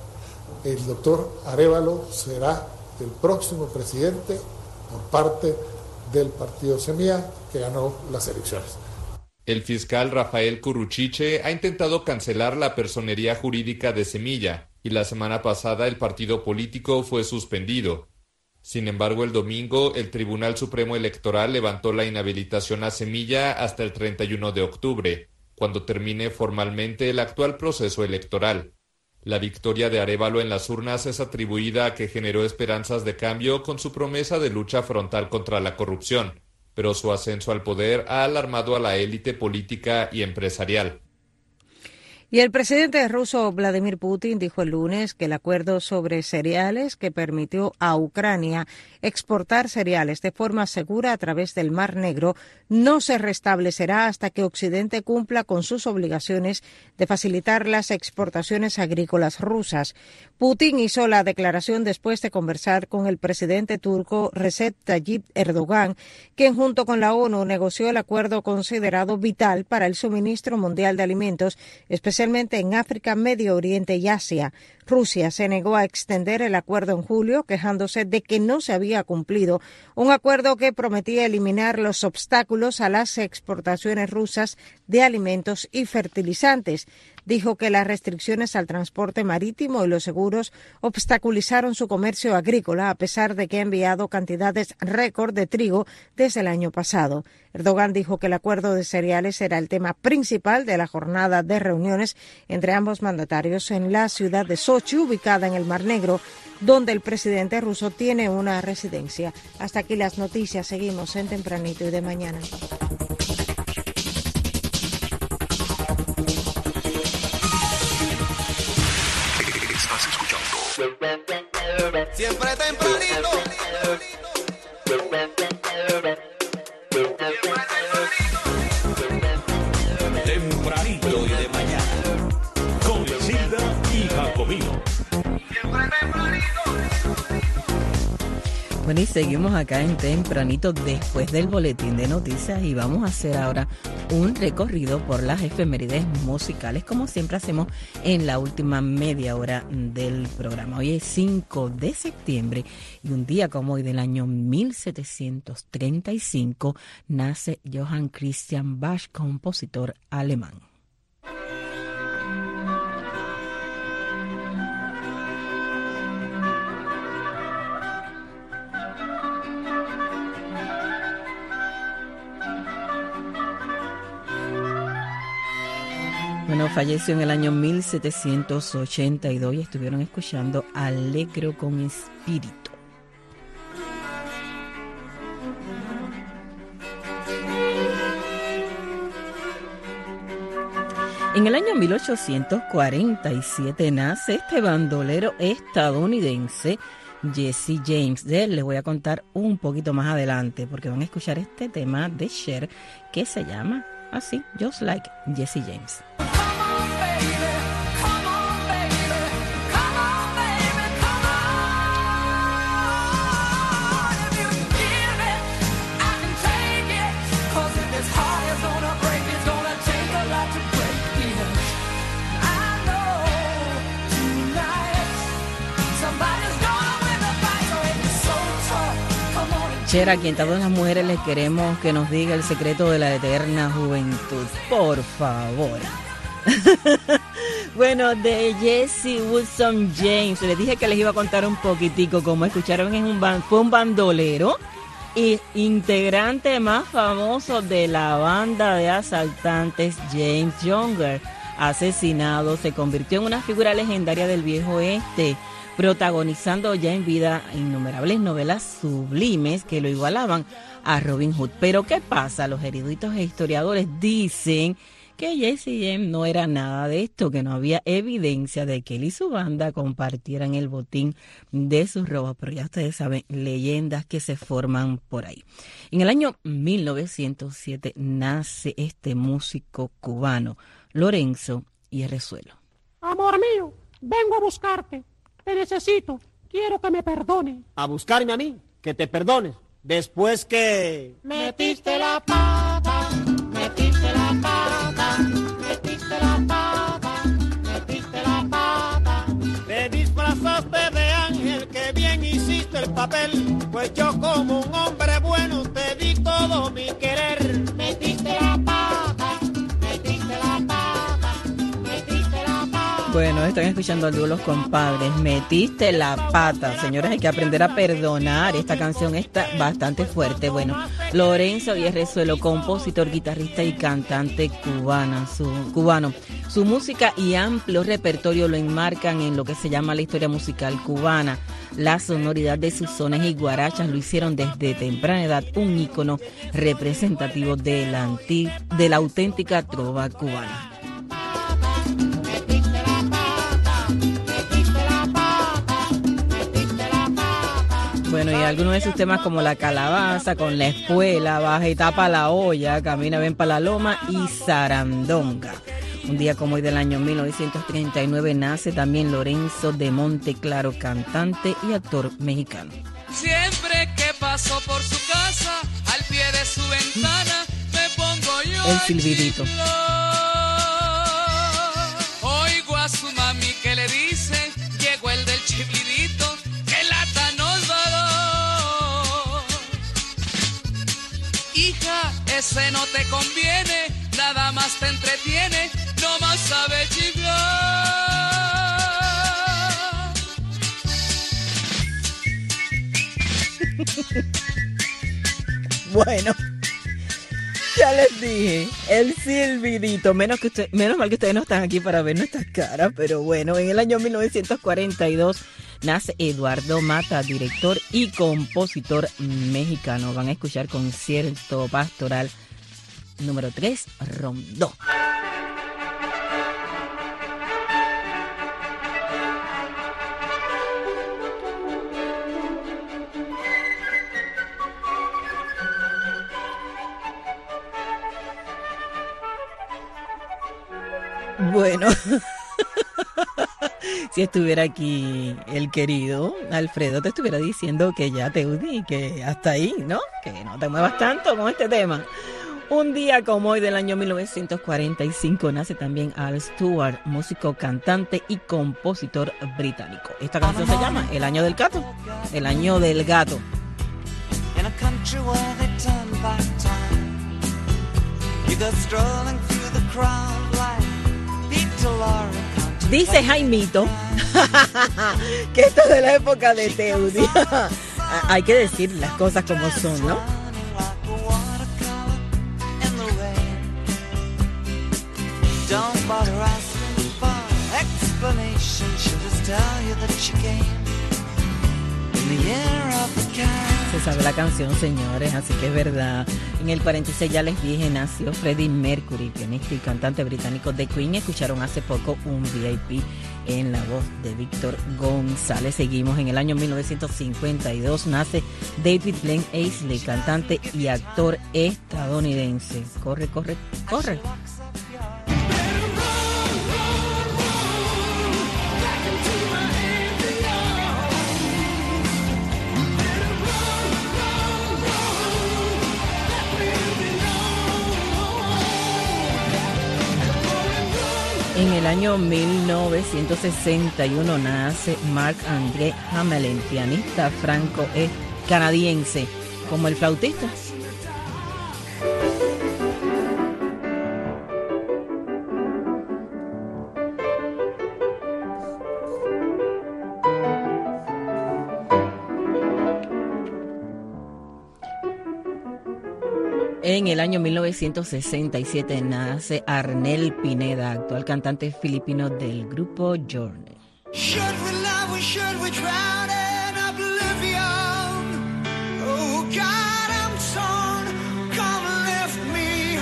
el doctor Arévalo será el próximo presidente por parte del partido Semilla, que ganó las elecciones. El fiscal Rafael Curruchiche ha intentado cancelar la personería jurídica de Semilla, y la semana pasada el partido político fue suspendido. Sin embargo, el domingo el Tribunal Supremo Electoral levantó la inhabilitación a Semilla hasta el treinta y uno de octubre, cuando termine formalmente el actual proceso electoral. La victoria de Arévalo en las urnas es atribuida a que generó esperanzas de cambio con su promesa de lucha frontal contra la corrupción, pero su ascenso al poder ha alarmado a la élite política y empresarial. Y el presidente ruso Vladimir Putin dijo el lunes que el acuerdo sobre cereales que permitió a Ucrania exportar cereales de forma segura a través del Mar Negro no se restablecerá hasta que Occidente cumpla con sus obligaciones de facilitar las exportaciones agrícolas rusas. Putin hizo la declaración después de conversar con el presidente turco Recep Tayyip Erdogan, quien junto con la ONU negoció el acuerdo considerado vital para el suministro mundial de alimentos, especialmente en África, Medio Oriente y Asia. Rusia se negó a extender el acuerdo en julio, quejándose de que no se había cumplido un acuerdo que prometía eliminar los obstáculos a las exportaciones rusas de alimentos y fertilizantes. Dijo que las restricciones al transporte marítimo y los seguros obstaculizaron su comercio agrícola, a pesar de que ha enviado cantidades récord de trigo desde el año pasado. Erdogan dijo que el acuerdo de cereales era el tema principal de la jornada de reuniones entre ambos mandatarios en la ciudad de Sochi, ubicada en el Mar Negro, donde el presidente ruso tiene una residencia. Hasta aquí las noticias. Seguimos en Tempranito y de Mañana. Estás escuchando siempre tempranito. Tempranito y de mañana, con Isilda y Jacomino. Bueno, y seguimos acá en Tempranito después del boletín de noticias y vamos a hacer ahora un recorrido por las efemérides musicales, como siempre hacemos en la última media hora del programa. Hoy es cinco de septiembre y un día como hoy del año mil setecientos treinta y cinco nace Johann Christian Bach, compositor alemán. Bueno, falleció en el año mil setecientos ochenta y dos y estuvieron escuchando Allegro con Espíritu. En el año mil ochocientos cuarenta y siete nace este bandolero estadounidense, Jesse James. De él les voy a contar un poquito más adelante porque van a escuchar este tema de Cher que se llama así, Just Like Jesse James. Cher, a quien todas las mujeres les queremos que nos diga el secreto de la eterna juventud, por favor. Bueno, de Jesse Woodson James, les dije que les iba a contar un poquitico. Como escucharon, es un ban- fue un bandolero y integrante más famoso de la banda de asaltantes James Younger. Asesinado, se convirtió en una figura legendaria del viejo oeste, protagonizando ya en vida innumerables novelas sublimes que lo igualaban a Robin Hood. Pero ¿qué pasa? Los eruditos e historiadores dicen que Jesse James no era nada de esto, que no había evidencia de que él y su banda compartieran el botín de sus robos, pero ya ustedes saben, leyendas que se forman por ahí. En el año mil novecientos siete nace este músico cubano, Lorenzo y Resuelo. Amor mío, vengo a buscarte. Te necesito, quiero que me perdone. A buscarme a mí, que te perdones, después que... Metiste la pata, metiste la pata, metiste la pata, metiste la pata. Te disfrazaste de ángel, que bien hiciste el papel, pues yo como un hombre bueno te di todo mi querer. Metiste la pata, metiste la pata, metiste la pata. Bueno, están escuchando al dúo Los Compadres, Metiste la Pata. Señores, hay que aprender a perdonar. Esta canción está bastante fuerte. Bueno, Lorenzo y Resuelo, compositor, guitarrista y cantante cubana, su, cubano. Su música y amplio repertorio lo enmarcan en lo que se llama la historia musical cubana. La sonoridad de sus sones y guarachas lo hicieron desde temprana edad un ícono representativo de la, anti, de la auténtica trova cubana. Bueno, y algunos de sus temas como La Calabaza, Con la Espuela, Baja y Tapa la Olla, Camina Ven pa' la Loma y Sarandonga. Un día como hoy del año mil novecientos treinta y nueve nace también Lorenzo de Monteclaro, cantante y actor mexicano. Siempre que paso por su casa, al pie de su ventana, me pongo yo El silbidito. a chiflar. Oigo a su mami que le dice, llegó el del chiflidito, que lata nos va a dar. Hija, ese no te conviene, nada más te entretiene, no más sabe chiflar. Bueno, ya les dije, el silbidito, menos que usted, menos mal que ustedes no están aquí para ver nuestras caras, pero bueno, en el año mil novecientos cuarenta y dos nace Eduardo Mata, director y compositor mexicano. Van a escuchar Concierto Pastoral número tres, Rondó. Bueno, si estuviera aquí el querido Alfredo, te estuviera diciendo que ya te uní, que hasta ahí, ¿no? Que no te muevas tanto con este tema. Un día como hoy del año mil novecientos cuarenta y cinco nace también Al Stewart, músico, cantante y compositor británico. Esta canción se llama El Año del Gato. El Año del Gato. In a country where they turn back time, you go strolling through the crowd like Peter Lorre. Dice Jaimito que esto es de la época de Teudi. Hay que decir las cosas como son, ¿no? Don't bother asking for explanation. She'll just tell you that she came in the year of the cat. Se sabe la canción, señores, así que es verdad. En el cuarenta y seis, ya les dije, nació Freddie Mercury, pianista y cantante británico de Queen. Escucharon hace poco un V I P en la voz de Víctor González. Seguimos en el año mil novecientos cincuenta y dos. Nace David Glenn Eisley, cantante y actor estadounidense. Corre, corre, corre. En el año mil novecientos sesenta y uno nace Marc-André Hamelin, pianista franco-canadiense, como el flautista. En el año mil novecientos sesenta y siete nace Arnel Pineda, actual cantante filipino del grupo Journey. Should we love or should we drown in oblivion? Oh God, I'm torn. Come lift me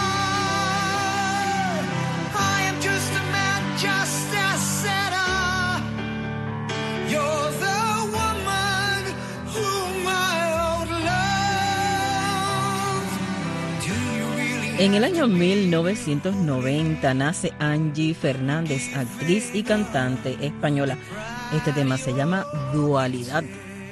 high. I am just a man, just a sinner. You're the woman whom I outlove. Do you really? En el año mil novecientos noventa nace Angie Fernández, actriz y cantante española. Este tema se llama Dualidad.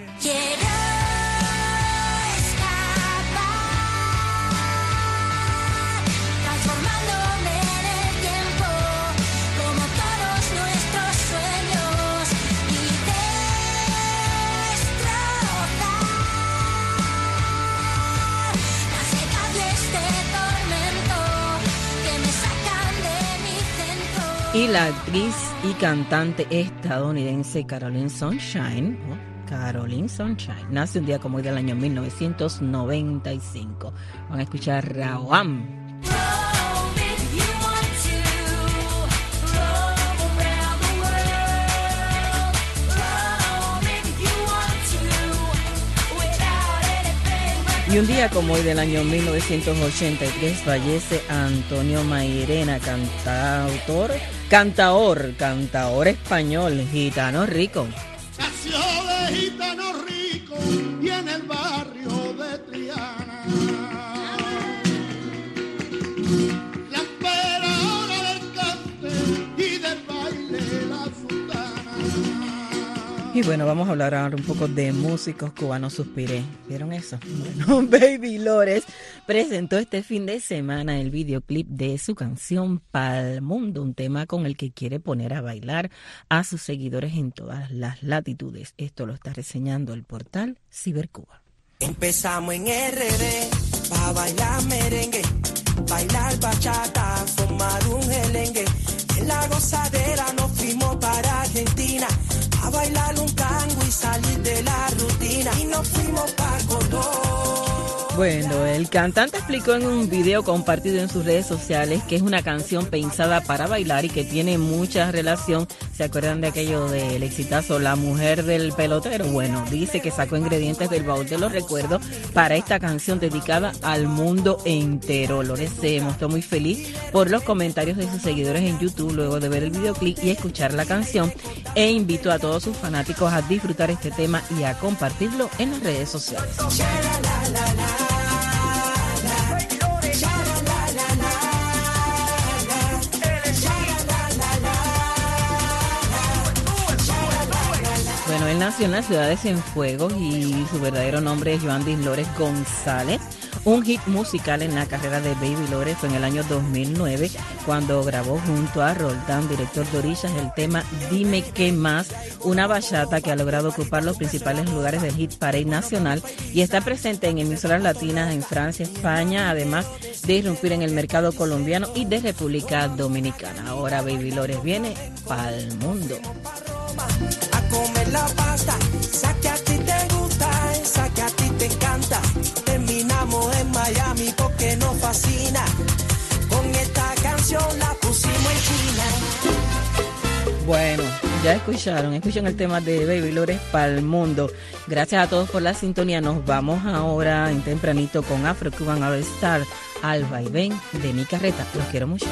Transformándome en el tiempo, como todos nuestros sueños, y destrozar las cables de tormento que me sacan de mi centro. Y la actriz y cantante estadounidense Caroline Sunshine, ¿no? Caroline Sunshine, nace un día como hoy del año mil novecientos noventa y cinco. Van a escuchar Raoam. Y un día como hoy del año mil novecientos ochenta y tres fallece Antonio Mairena, cantautor, cantaor, cantaor español, gitano rico. Nació de gitano rico. Y bueno, vamos a hablar ahora un poco de músicos cubanos. Suspiré. ¿Vieron eso? Bueno, Baby Lores presentó este fin de semana el videoclip de su canción Pa'l Mundo, un tema con el que quiere poner a bailar a sus seguidores en todas las latitudes. Esto lo está reseñando el portal Cibercuba. Empezamos en R D pa' bailar merengue, bailar bachata, formar un gelengue. En la gozadera nos fuimos para Argentina a bailar un tango y salir de la rutina. Y nos fuimos para Córdoba. Bueno, el cantante explicó en un video compartido en sus redes sociales que es una canción pensada para bailar y que tiene mucha relación. ¿Se acuerdan de aquello del exitazo La Mujer del Pelotero? Bueno, dice que sacó ingredientes del baúl de los recuerdos para esta canción dedicada al mundo entero. Lores se mostró muy feliz por los comentarios de sus seguidores en YouTube luego de ver el videoclip y escuchar la canción, e invitó a todos sus fanáticos a disfrutar este tema y a compartirlo en las redes sociales. Bueno, él nació en la ciudad de Cienfuegos y su verdadero nombre es Joandis Lores González. Un hit musical en la carrera de Baby Lores fue en el año dos mil nueve, cuando grabó junto a Roldán, director de Orillas, el tema Dime Qué Más, una bachata que ha logrado ocupar los principales lugares del hit parade nacional y está presente en emisoras latinas en Francia, España, además de irrumpir en el mercado colombiano y de República Dominicana. Ahora Baby Lores viene pa'l mundo. A comer la pasta, esa que a ti te gusta, esa que a ti te encanta. Terminamos en Miami porque nos fascina. Con esta canción la pusimos en China. Bueno, ya escucharon, escuchan el tema de Baby Lores pa'l mundo. Gracias a todos por la sintonía. Nos vamos ahora en tempranito con Afro Cuban All Star, Al Vaivén de mi carreta. Los quiero mucho.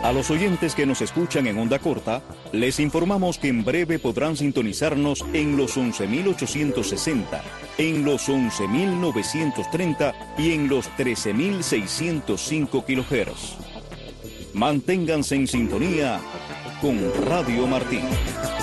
A los oyentes que nos escuchan en onda corta, les informamos que en breve podrán sintonizarnos en los once mil ochocientos sesenta, en los once mil novecientos treinta y en los trece mil seiscientos cinco kilohertz. Manténganse en sintonía con Radio Martí.